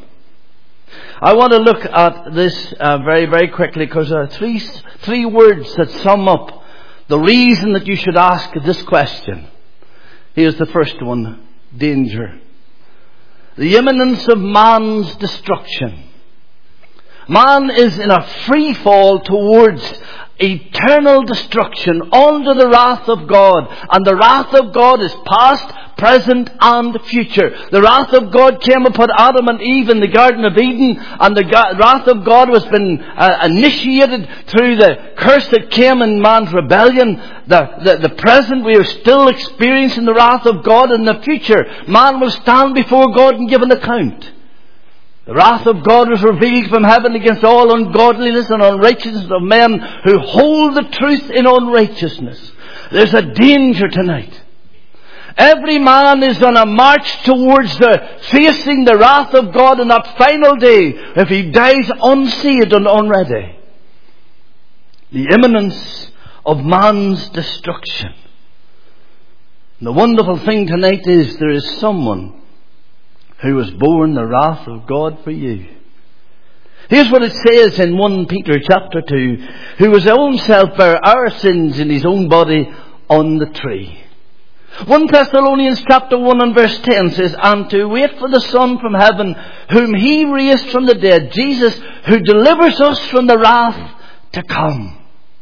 I want to look at this very, very quickly, because there are three words that sum up the reason that you should ask this question. Here's the first one: danger. The imminence of man's destruction. Man is in a free fall towards eternal destruction, under the wrath of God. And the wrath of God is past, present and future. The wrath of God came upon Adam and Eve in the Garden of Eden, and the wrath of God was been initiated through the curse that came in man's rebellion. The present, we are still experiencing the wrath of God. In the future, man will stand before God and give an account. The wrath of God was revealed from heaven against all ungodliness and unrighteousness of men who hold the truth in unrighteousness. There's a danger tonight. Every man is on a march towards facing the wrath of God on that final day, if he dies unsaved and unready. The imminence of man's destruction. And the wonderful thing tonight is there is someone who was born the wrath of God for you. Here's what it says in 1 Peter chapter 2, who was himself bare our sins in his own body on the tree. 1 Thessalonians chapter 1 and verse 10 says, and to wait for the Son from heaven, whom he raised from the dead, Jesus, who delivers us from the wrath to come.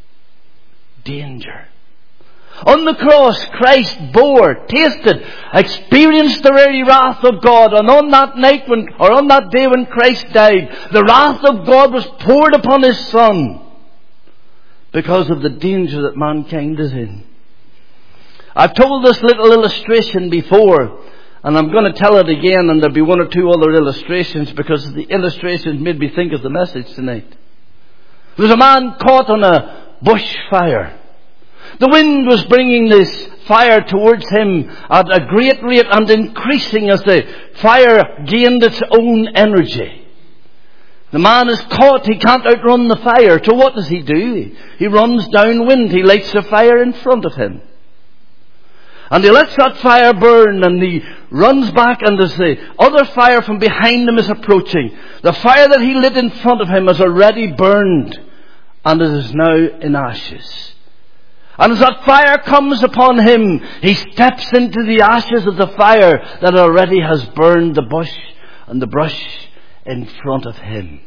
Danger. On the cross, Christ bore, tasted, experienced the very wrath of God. And on that night on that day when Christ died, the wrath of God was poured upon His Son because of the danger that mankind is in. I've told this little illustration before, and I'm going to tell it again, and there'll be one or two other illustrations, because the illustrations made me think of the message tonight. There was a man caught on a bush fire. The wind was bringing this fire towards him at a great rate and increasing as the fire gained its own energy. The man is caught. He can't outrun the fire. So what does he do? He runs downwind. He lights the fire in front of him. And he lets that fire burn, and he runs back, and as the other fire from behind him is approaching, the fire that he lit in front of him has already burned, and it is now in ashes. And as that fire comes upon him, he steps into the ashes of the fire that already has burned the bush and the brush in front of him.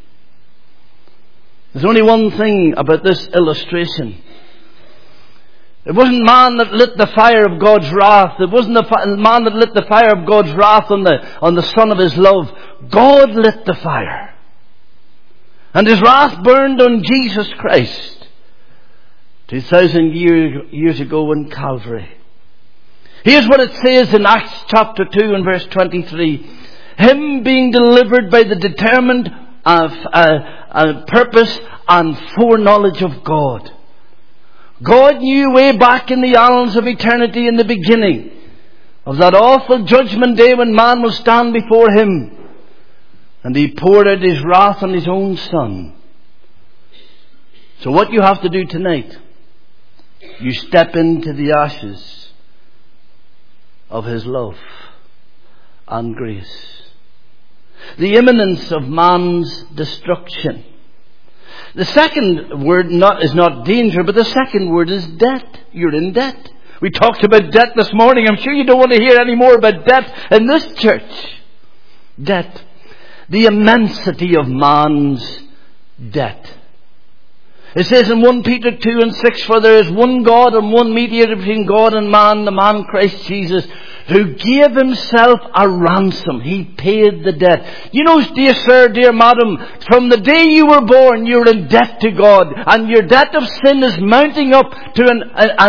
There's only one thing about this illustration. It wasn't man that lit the fire of God's wrath. It wasn't the man that lit the fire of God's wrath on the Son of His love. God lit the fire. And His wrath burned on Jesus Christ 2,000 years ago in Calvary. Here's what it says in Acts chapter 2 and verse 23. Him being delivered by the determined purpose and foreknowledge of God. God knew way back in the annals of eternity, in the beginning of that awful judgment day when man will stand before Him. And He poured out His wrath on His own Son. So what you have to do tonight, you step into the ashes of His love and grace. The imminence of man's destruction. The second word is not danger, but the second word is debt. You're in debt. We talked about debt this morning. I'm sure you don't want to hear any more about debt in this church. Debt. The immensity of man's debt. It says in 1 Peter 2 and 6, for there is one God and one mediator between God and man, the man Christ Jesus, who gave Himself a ransom. He paid the debt. You know, dear sir, dear madam, from the day you were born, you're in debt to God. And your debt of sin is mounting up to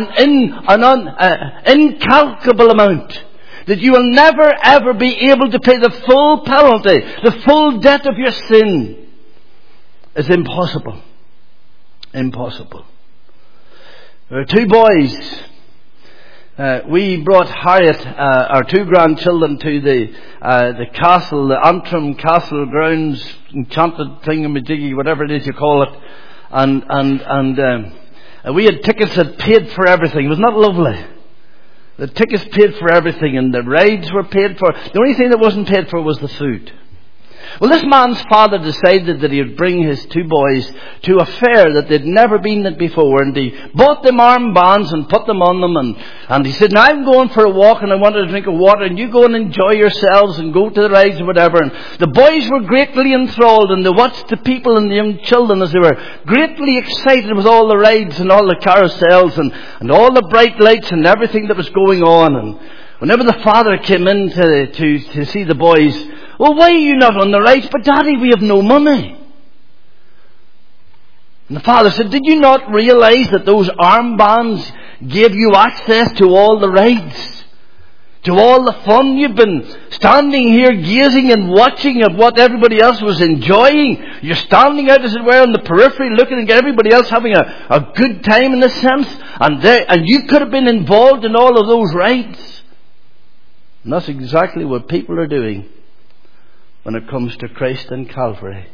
an incalculable amount, that you will never ever be able to pay the full penalty. The full debt of your sin is impossible. Impossible. There are two boys. We brought Harriet, our two grandchildren, to the castle, the Antrim Castle grounds, enchanted thingamajiggy, whatever it is you call it, and we had tickets that paid for everything. Wasn't that lovely? The tickets paid for everything, and the rides were paid for. The only thing that wasn't paid for was the food. Well, this man's father decided that he would bring his two boys to a fair that they'd never been at before, and he bought them armbands and put them on them, and he said, now I'm going for a walk and I want a drink of water, and you go and enjoy yourselves and go to the rides or whatever. And the boys were greatly enthralled, and they watched the people and the young children as they were greatly excited with all the rides and all the carousels and all the bright lights and everything that was going on. And whenever the father came in to see the boys, well, why are you not on the rides? But Daddy, we have no money. And the father said, did you not realize that those armbands gave you access to all the rides? To all the fun? You've been standing here gazing and watching at what everybody else was enjoying. You're standing out, as it were, on the periphery looking at everybody else having a good time in a sense. And you could have been involved in all of those rides. And that's exactly what people are doing when it comes to Christ and Calvary.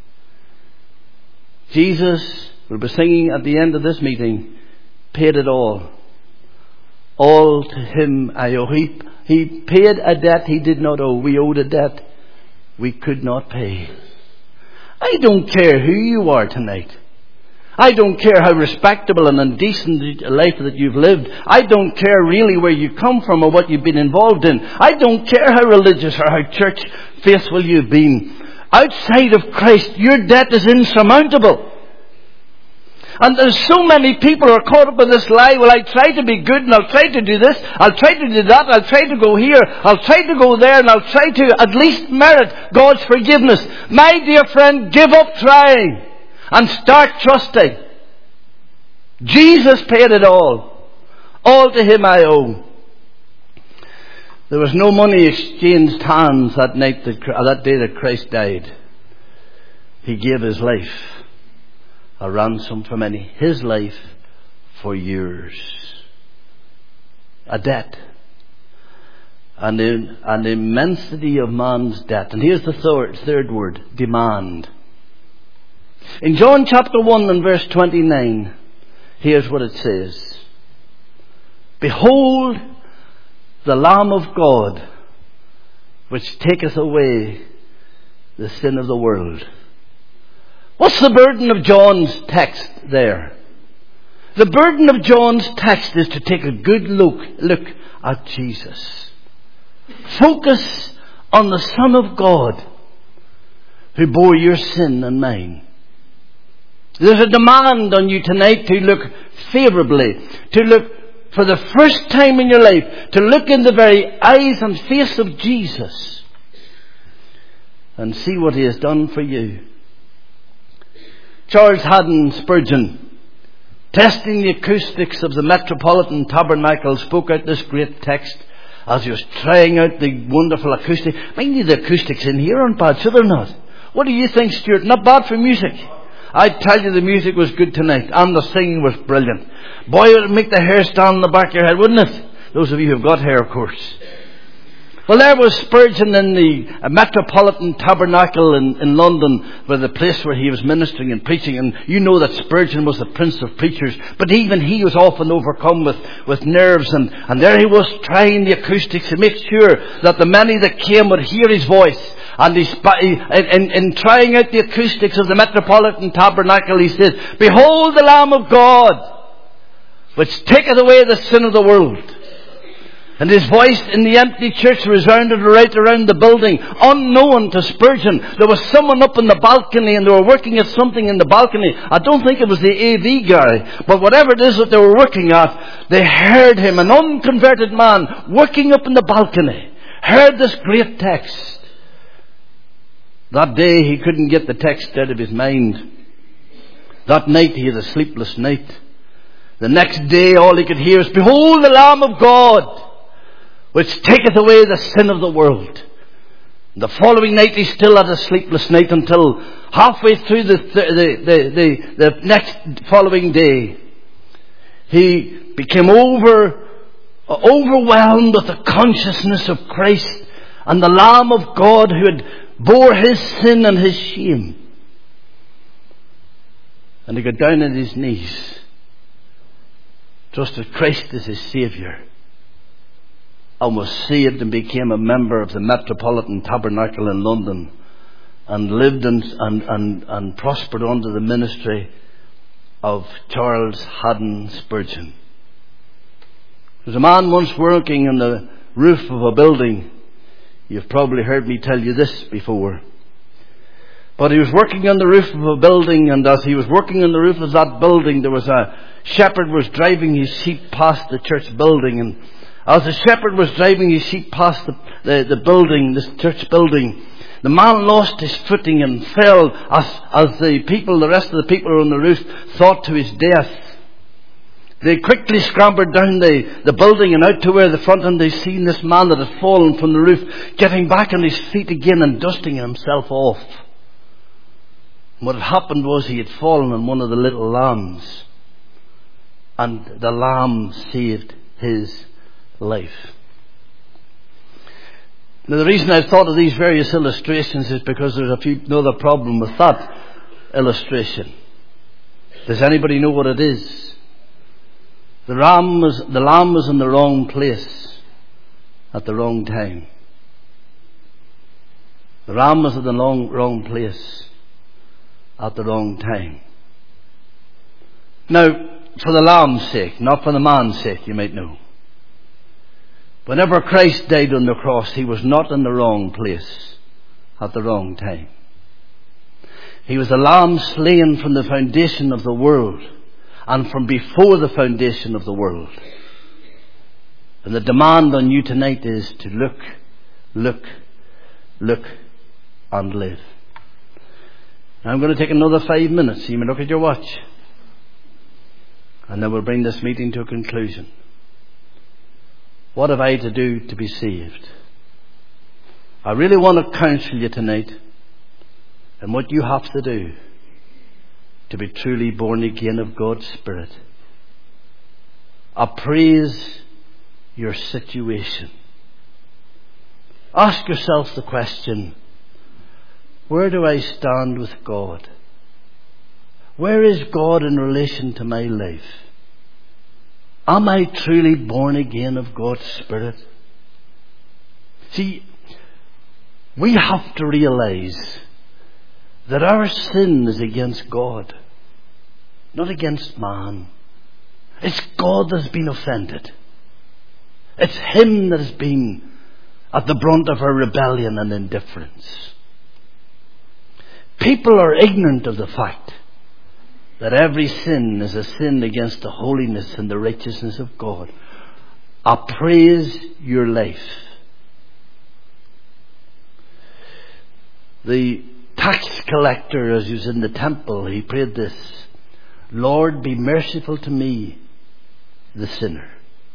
Jesus, we'll be singing at the end of this meeting, paid it all. All to him I owe. He paid a debt he did not owe. We owed a debt we could not pay. I don't care who you are tonight. I don't care how respectable and indecent a life that you've lived. I don't care really where you come from or what you've been involved in. I don't care how religious or how church faithful you've been. Outside of Christ, your debt is insurmountable. And there's so many people who are caught up in this lie. Well, I try to be good and I'll try to do this. I'll try to do that. I'll try to go here. I'll try to go there. And I'll try to at least merit God's forgiveness. My dear friend, give up trying and start trusting. Jesus paid it all. All to him I owe. There was no money exchanged hands that day that Christ died. He gave his life a ransom for many. His life for yours. A debt. An immensity of man's debt. And here's the third word. Demand. In John chapter 1 and verse 29, here's what it says. Behold the Lamb of God, which taketh away the sin of the world. What's the burden of John's text there? The burden of John's text is to take a good look at Jesus. Focus on the Son of God who bore your sin and mine. There's a demand on you tonight to look favourably, to look for the first time in your life, to look in the very eyes and face of Jesus and see what he has done for you. Charles Haddon Spurgeon, testing the acoustics of the Metropolitan Tabernacle, spoke out this great text as he was trying out the wonderful acoustic. Mind you, the acoustics in here aren't bad, so they're not. What do you think, Stuart? Not bad for music. I tell you, the music was good tonight, and the singing was brilliant. Boy, it would make the hair stand on the back of your head, wouldn't it? Those of you who've got hair, of course. Well, there was Spurgeon in the Metropolitan Tabernacle in London, where the place where he was ministering and preaching. And you know that Spurgeon was the prince of preachers, but even he was often overcome with nerves. And there he was trying the acoustics to make sure that the many that came would hear his voice. And in trying out the acoustics of the Metropolitan Tabernacle, he says, behold the Lamb of God, which taketh away the sin of the world. And his voice in the empty church resounded right around the building, unknown to Spurgeon. There was someone up in the balcony and they were working at something in the balcony. I don't think it was the AV guy, but whatever it is that they were working at, they heard him, an unconverted man, working up in the balcony, heard this great text. That day he couldn't get the text out of his mind. That night he had a sleepless night. The next day all he could hear is, behold the Lamb of God, which taketh away the sin of the world. The following night he still had a sleepless night until halfway through the next following day. He became overwhelmed with the consciousness of Christ and the Lamb of God who had bore his sin and his shame. And he got down on his knees, trusted Christ as his Saviour, and was saved and became a member of the Metropolitan Tabernacle in London, and lived and prospered under the ministry of Charles Haddon Spurgeon. There was a man once working on the roof of a building. You've probably heard me tell you this before. But he was working on the roof of a building, and as he was working on the roof of that building, there was a shepherd was driving his sheep past the church building, and as the shepherd was driving his sheep past the building, this church building, the man lost his footing and fell as the rest of the people on the roof thought to his death. They quickly scrambled down the building and out to where the front, and they seen this man that had fallen from the roof getting back on his feet again and dusting himself off. What had happened was he had fallen on one of the little lambs, and the lamb saved his life. Now, the reason I've thought of these various illustrations is because there's another problem with that illustration. Does anybody know what it is? The lamb was in the wrong place at the wrong time. The lamb was in the wrong place at the wrong time. Now, for the lamb's sake, not for the man's sake, you might know. Whenever Christ died on the cross, he was not in the wrong place at the wrong time. He was the lamb slain from the foundation of the world, and from before the foundation of the world. And the demand on you tonight is to look, and live. Now I'm going to take another 5 minutes. You may look at your watch. And then we'll bring this meeting to a conclusion. What have I to do to be saved? I really want to counsel you tonight and what you have to do to be truly born again of God's Spirit. Appraise your situation. Ask yourself the question, where do I stand with God? Where is God in relation to my life? Am I truly born again of God's Spirit? See, we have to realize that our sin is against God, not against man. It's God that's been offended. It's Him that has been at the brunt of our rebellion and indifference. People are ignorant of the fact that every sin is a sin against the holiness and the righteousness of God. Appraise your life. The tax collector, as he was in the temple, he prayed this: Lord, be merciful to me, the sinner.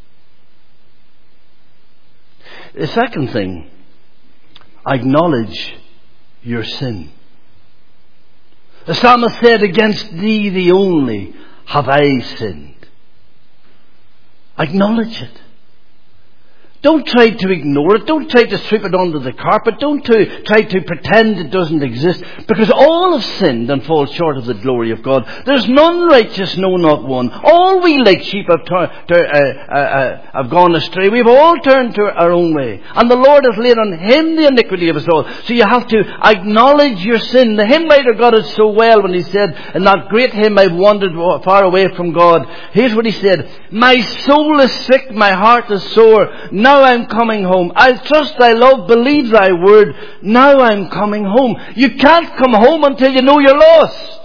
The second thing, acknowledge your sin. The psalmist said, against thee, thee only, have I sinned. Acknowledge it. Don't try to ignore it. Don't try to sweep it under the carpet. Don't try to pretend it doesn't exist. Because all have sinned and fall short of the glory of God. There's none righteous, no, not one. All we like sheep have gone astray. We've all turned to our own way. And the Lord has laid on Him the iniquity of us all. So you have to acknowledge your sin. The hymn writer got it so well when he said, in that great hymn, I've wandered far away from God. Here's what he said: my soul is sick, my heart is sore. Now I'm coming home. I trust thy love, believe thy word. Now I'm coming home. You can't come home until you know you're lost.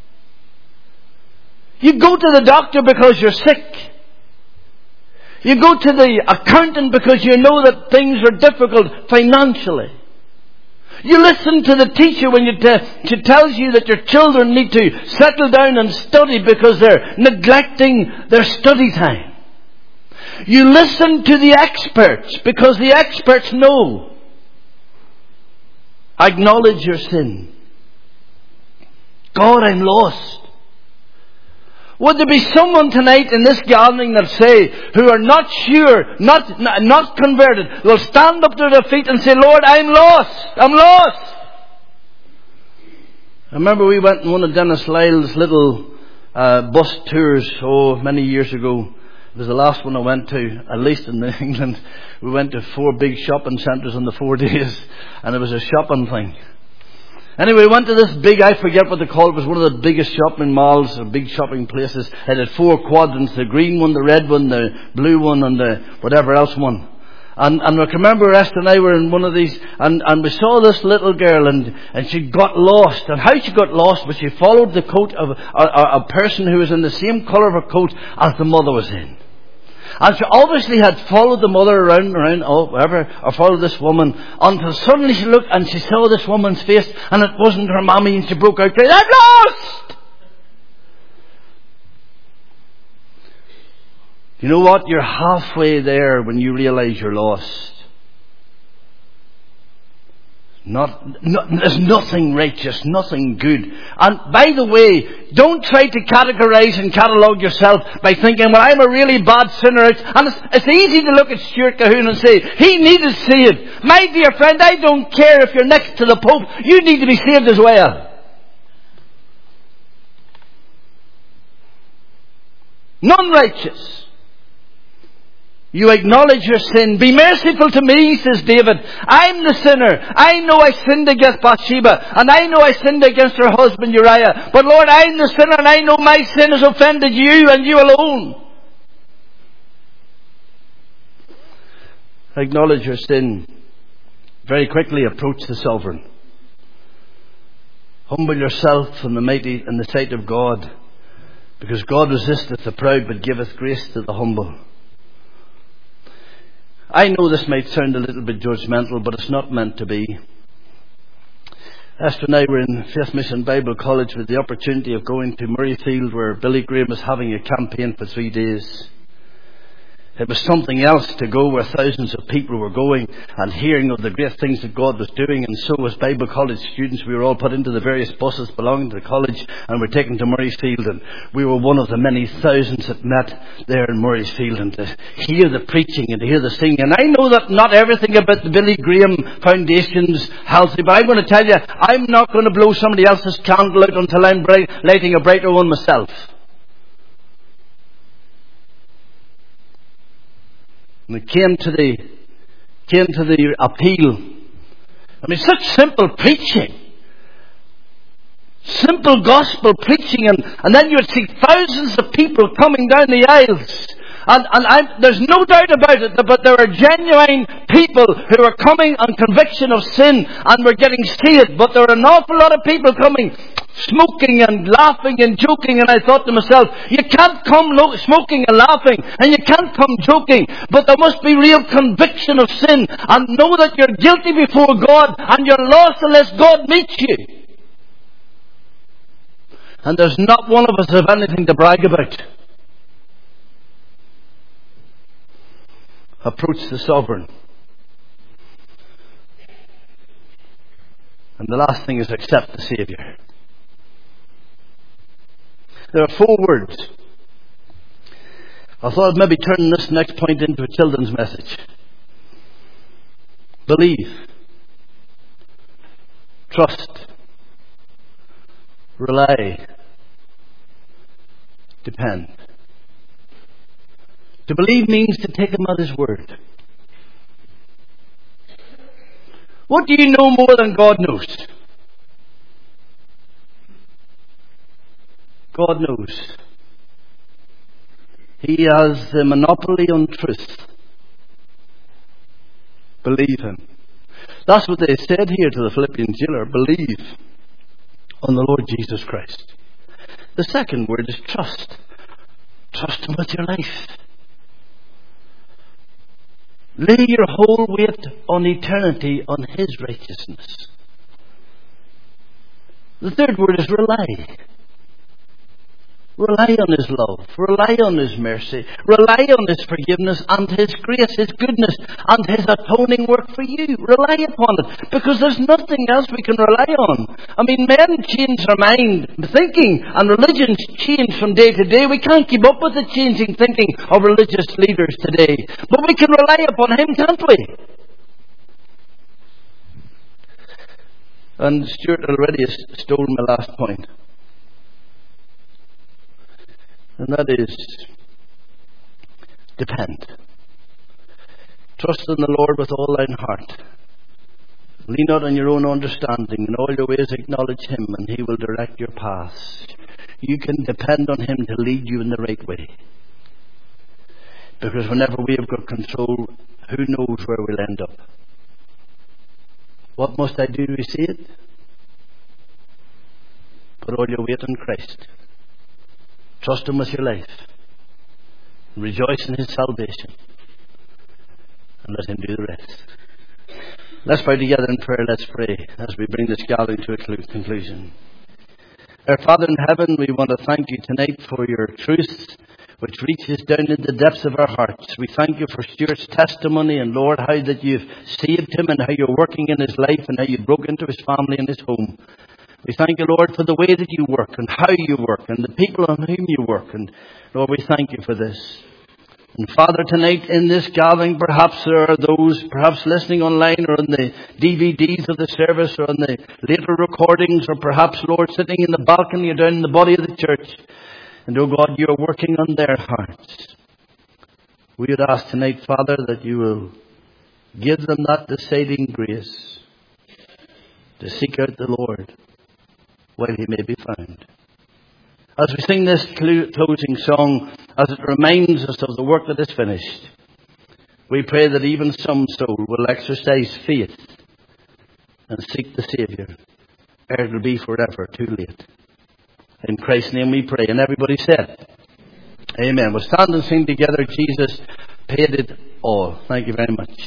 You go to the doctor because you're sick. You go to the accountant because you know that things are difficult financially. You listen to the teacher when she tells you that your children need to settle down and study because they're neglecting their study time. You listen to the experts because the experts know. Acknowledge your sin. God, I'm lost. Would there be someone tonight in this gathering that say, who are not sure, not converted, will stand up to their feet and say, Lord, I'm lost. I'm lost. I remember we went on one of Dennis Lyle's little bus tours, many years ago, It was the last one I went to, at least in England. We went to 4 big shopping centres in the 4 days, and it was a shopping thing. Anyway, we went to this big, I forget what they call it, it was one of the biggest shopping malls, or big shopping places. It had 4 quadrants, the green one, the red one, the blue one, and the whatever else one. And I can remember Esther and I were in one of these, and we saw this little girl, and she got lost. And how she got lost was she followed the coat of a person who was in the same colour of her coat as the mother was in. And she obviously had followed the mother around, or followed this woman, until suddenly she looked and she saw this woman's face, and it wasn't her mommy, and she broke out crying, "I'm lost!" You know what? You're halfway there when you realise you're lost. There's nothing righteous, nothing good. And by the way, don't try to categorize and catalogue yourself by thinking, well, I'm a really bad sinner. And it's easy to look at Stuart Cahoon and say, he needed saved. My dear friend, I don't care if you're next to the Pope. You need to be saved as well. None righteous. You acknowledge your sin. Be merciful to me, says David. I'm the sinner. I know I sinned against Bathsheba. And I know I sinned against her husband Uriah. But Lord, I'm the sinner, and I know my sin has offended you and you alone. Acknowledge your sin. Very quickly approach the sovereign. Humble yourself in the sight of God. Because God resisteth the proud, but giveth grace to the humble. I know this might sound a little bit judgmental, but it's not meant to be. Esther and I were in Faith Mission Bible College with the opportunity of going to Murrayfield, where Billy Graham was having a campaign for 3 days. It was something else to go where thousands of people were going and hearing of the great things that God was doing. And so as Bible college students, we were all put into the various buses belonging to the college and were taken to Murrayfield. And we were one of the many thousands that met there in Murrayfield, and to hear the preaching and to hear the singing. And I know that not everything about the Billy Graham Foundation's healthy, but I'm going to tell you, I'm not going to blow somebody else's candle out until I'm lighting a brighter one myself. And it came to the appeal. I mean, such simple preaching. Simple gospel preaching. And then you would see thousands of people coming down the aisles. And there's no doubt about it, but there are genuine people who are coming on conviction of sin and were getting saved. But there are an awful lot of people coming smoking and laughing and joking. And I thought to myself, you can't come smoking and laughing, and you can't come joking, but there must be real conviction of sin, and know that you're guilty before God and you're lost unless God meets you. And there's not one of us who have anything to brag about. Approach the sovereign. And the last thing is accept the Saviour. There are 4 words. I thought of maybe turning this next point into a children's message. Believe. Trust. Rely. Depend. To believe means to take him at his word. What do you know more than God knows? God knows. He has the monopoly on truth. Believe him. That's what they said here to the Philippian jailer. Believe on the Lord Jesus Christ. The second word is trust. Trust him with your life. Lay your whole weight on eternity, on his righteousness. The third word is rely. Rely on his love. Rely on his mercy. Rely on his forgiveness and his grace, his goodness and his atoning work for you. Rely upon it, because there's nothing else we can rely on. I mean, men change their mind, thinking, and religions change from day to day. We can't keep up with the changing thinking of religious leaders today. But we can rely upon him, can't we? And Stuart already stole my last point. And that is, Depend. Trust in the Lord with all thine heart. Lean not on your own understanding. In all your ways acknowledge him, and he will direct your paths. You can depend on him to lead you in the right way. Because whenever we have got control, who knows where we'll end up? What must I do to see it? Put all your weight on Christ. Trust him with your life. Rejoice in his salvation. And let him do the rest. Let's bow together in prayer. Let's pray as we bring this gathering to a conclusion. Our Father in heaven, we want to thank you tonight for your truth, which reaches down in the depths of our hearts. We thank you for Stuart's testimony, and Lord, how that you've saved him and how you're working in his life and how you broke into his family and his home. We thank you, Lord, for the way that you work and how you work and the people on whom you work. And Lord, we thank you for this. And Father, tonight in this gathering, perhaps there are those perhaps listening online or on the DVDs of the service or on the later recordings, or perhaps, Lord, sitting in the balcony or down in the body of the church. And, oh God, you are working on their hearts. We would ask tonight, Father, that you will give them that deciding grace to seek out the Lord while he may be found. As we sing this closing song, as it reminds us of the work that is finished, we pray that even some soul will exercise faith and seek the Saviour, ere it will be forever too late. In Christ's name we pray. And everybody said, Amen. We'll stand and sing together, Jesus paid it all. Thank you very much.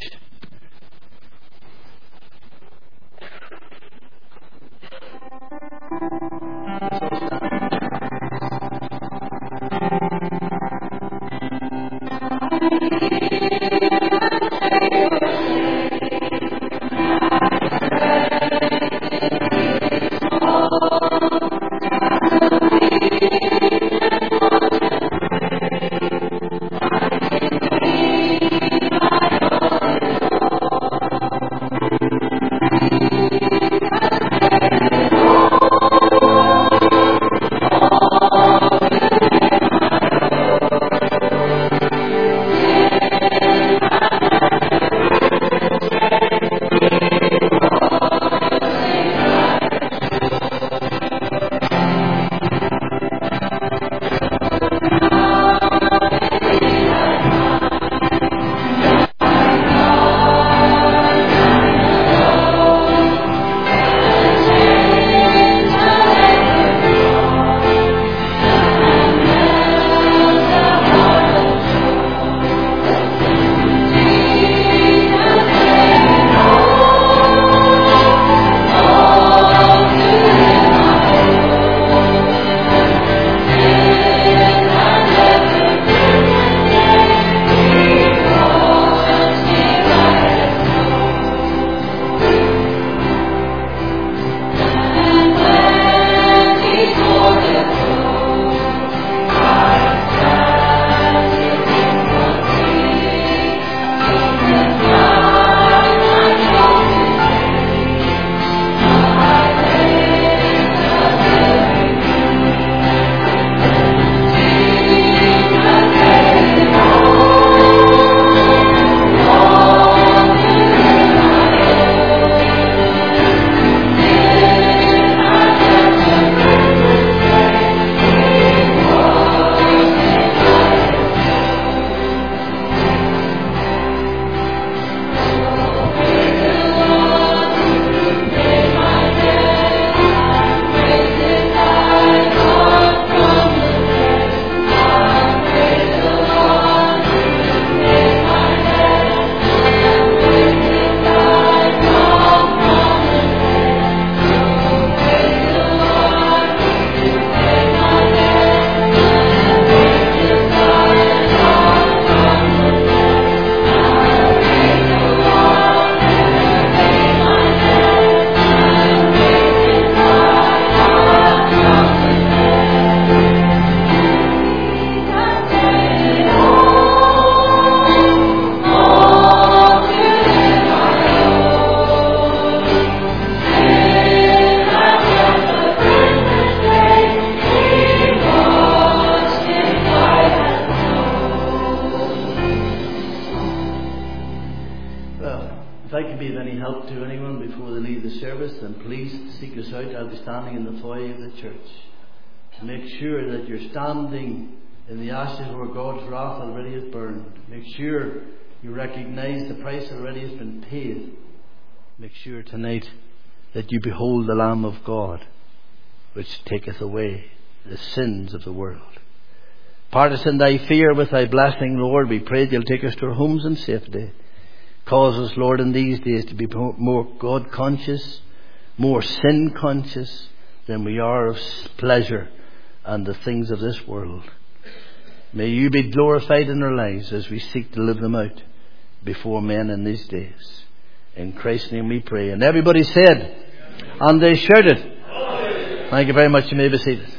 service, then please seek us out. I'll be standing in the foyer of the church. Make sure that you're standing in the ashes where God's wrath already has burned. Make sure you recognize the price already has been paid. Make sure tonight that you behold the Lamb of God, which taketh away the sins of the world. Part us in thy fear with thy blessing, Lord. We pray you'll take us to our homes in safety. Cause us, Lord, in these days to be more God conscious, more sin conscious than we are of pleasure and the things of this world. May you be glorified in our lives as we seek to live them out before men in these days. In Christ's name we pray. And everybody said, and they shouted. Thank you very much. You may be seated.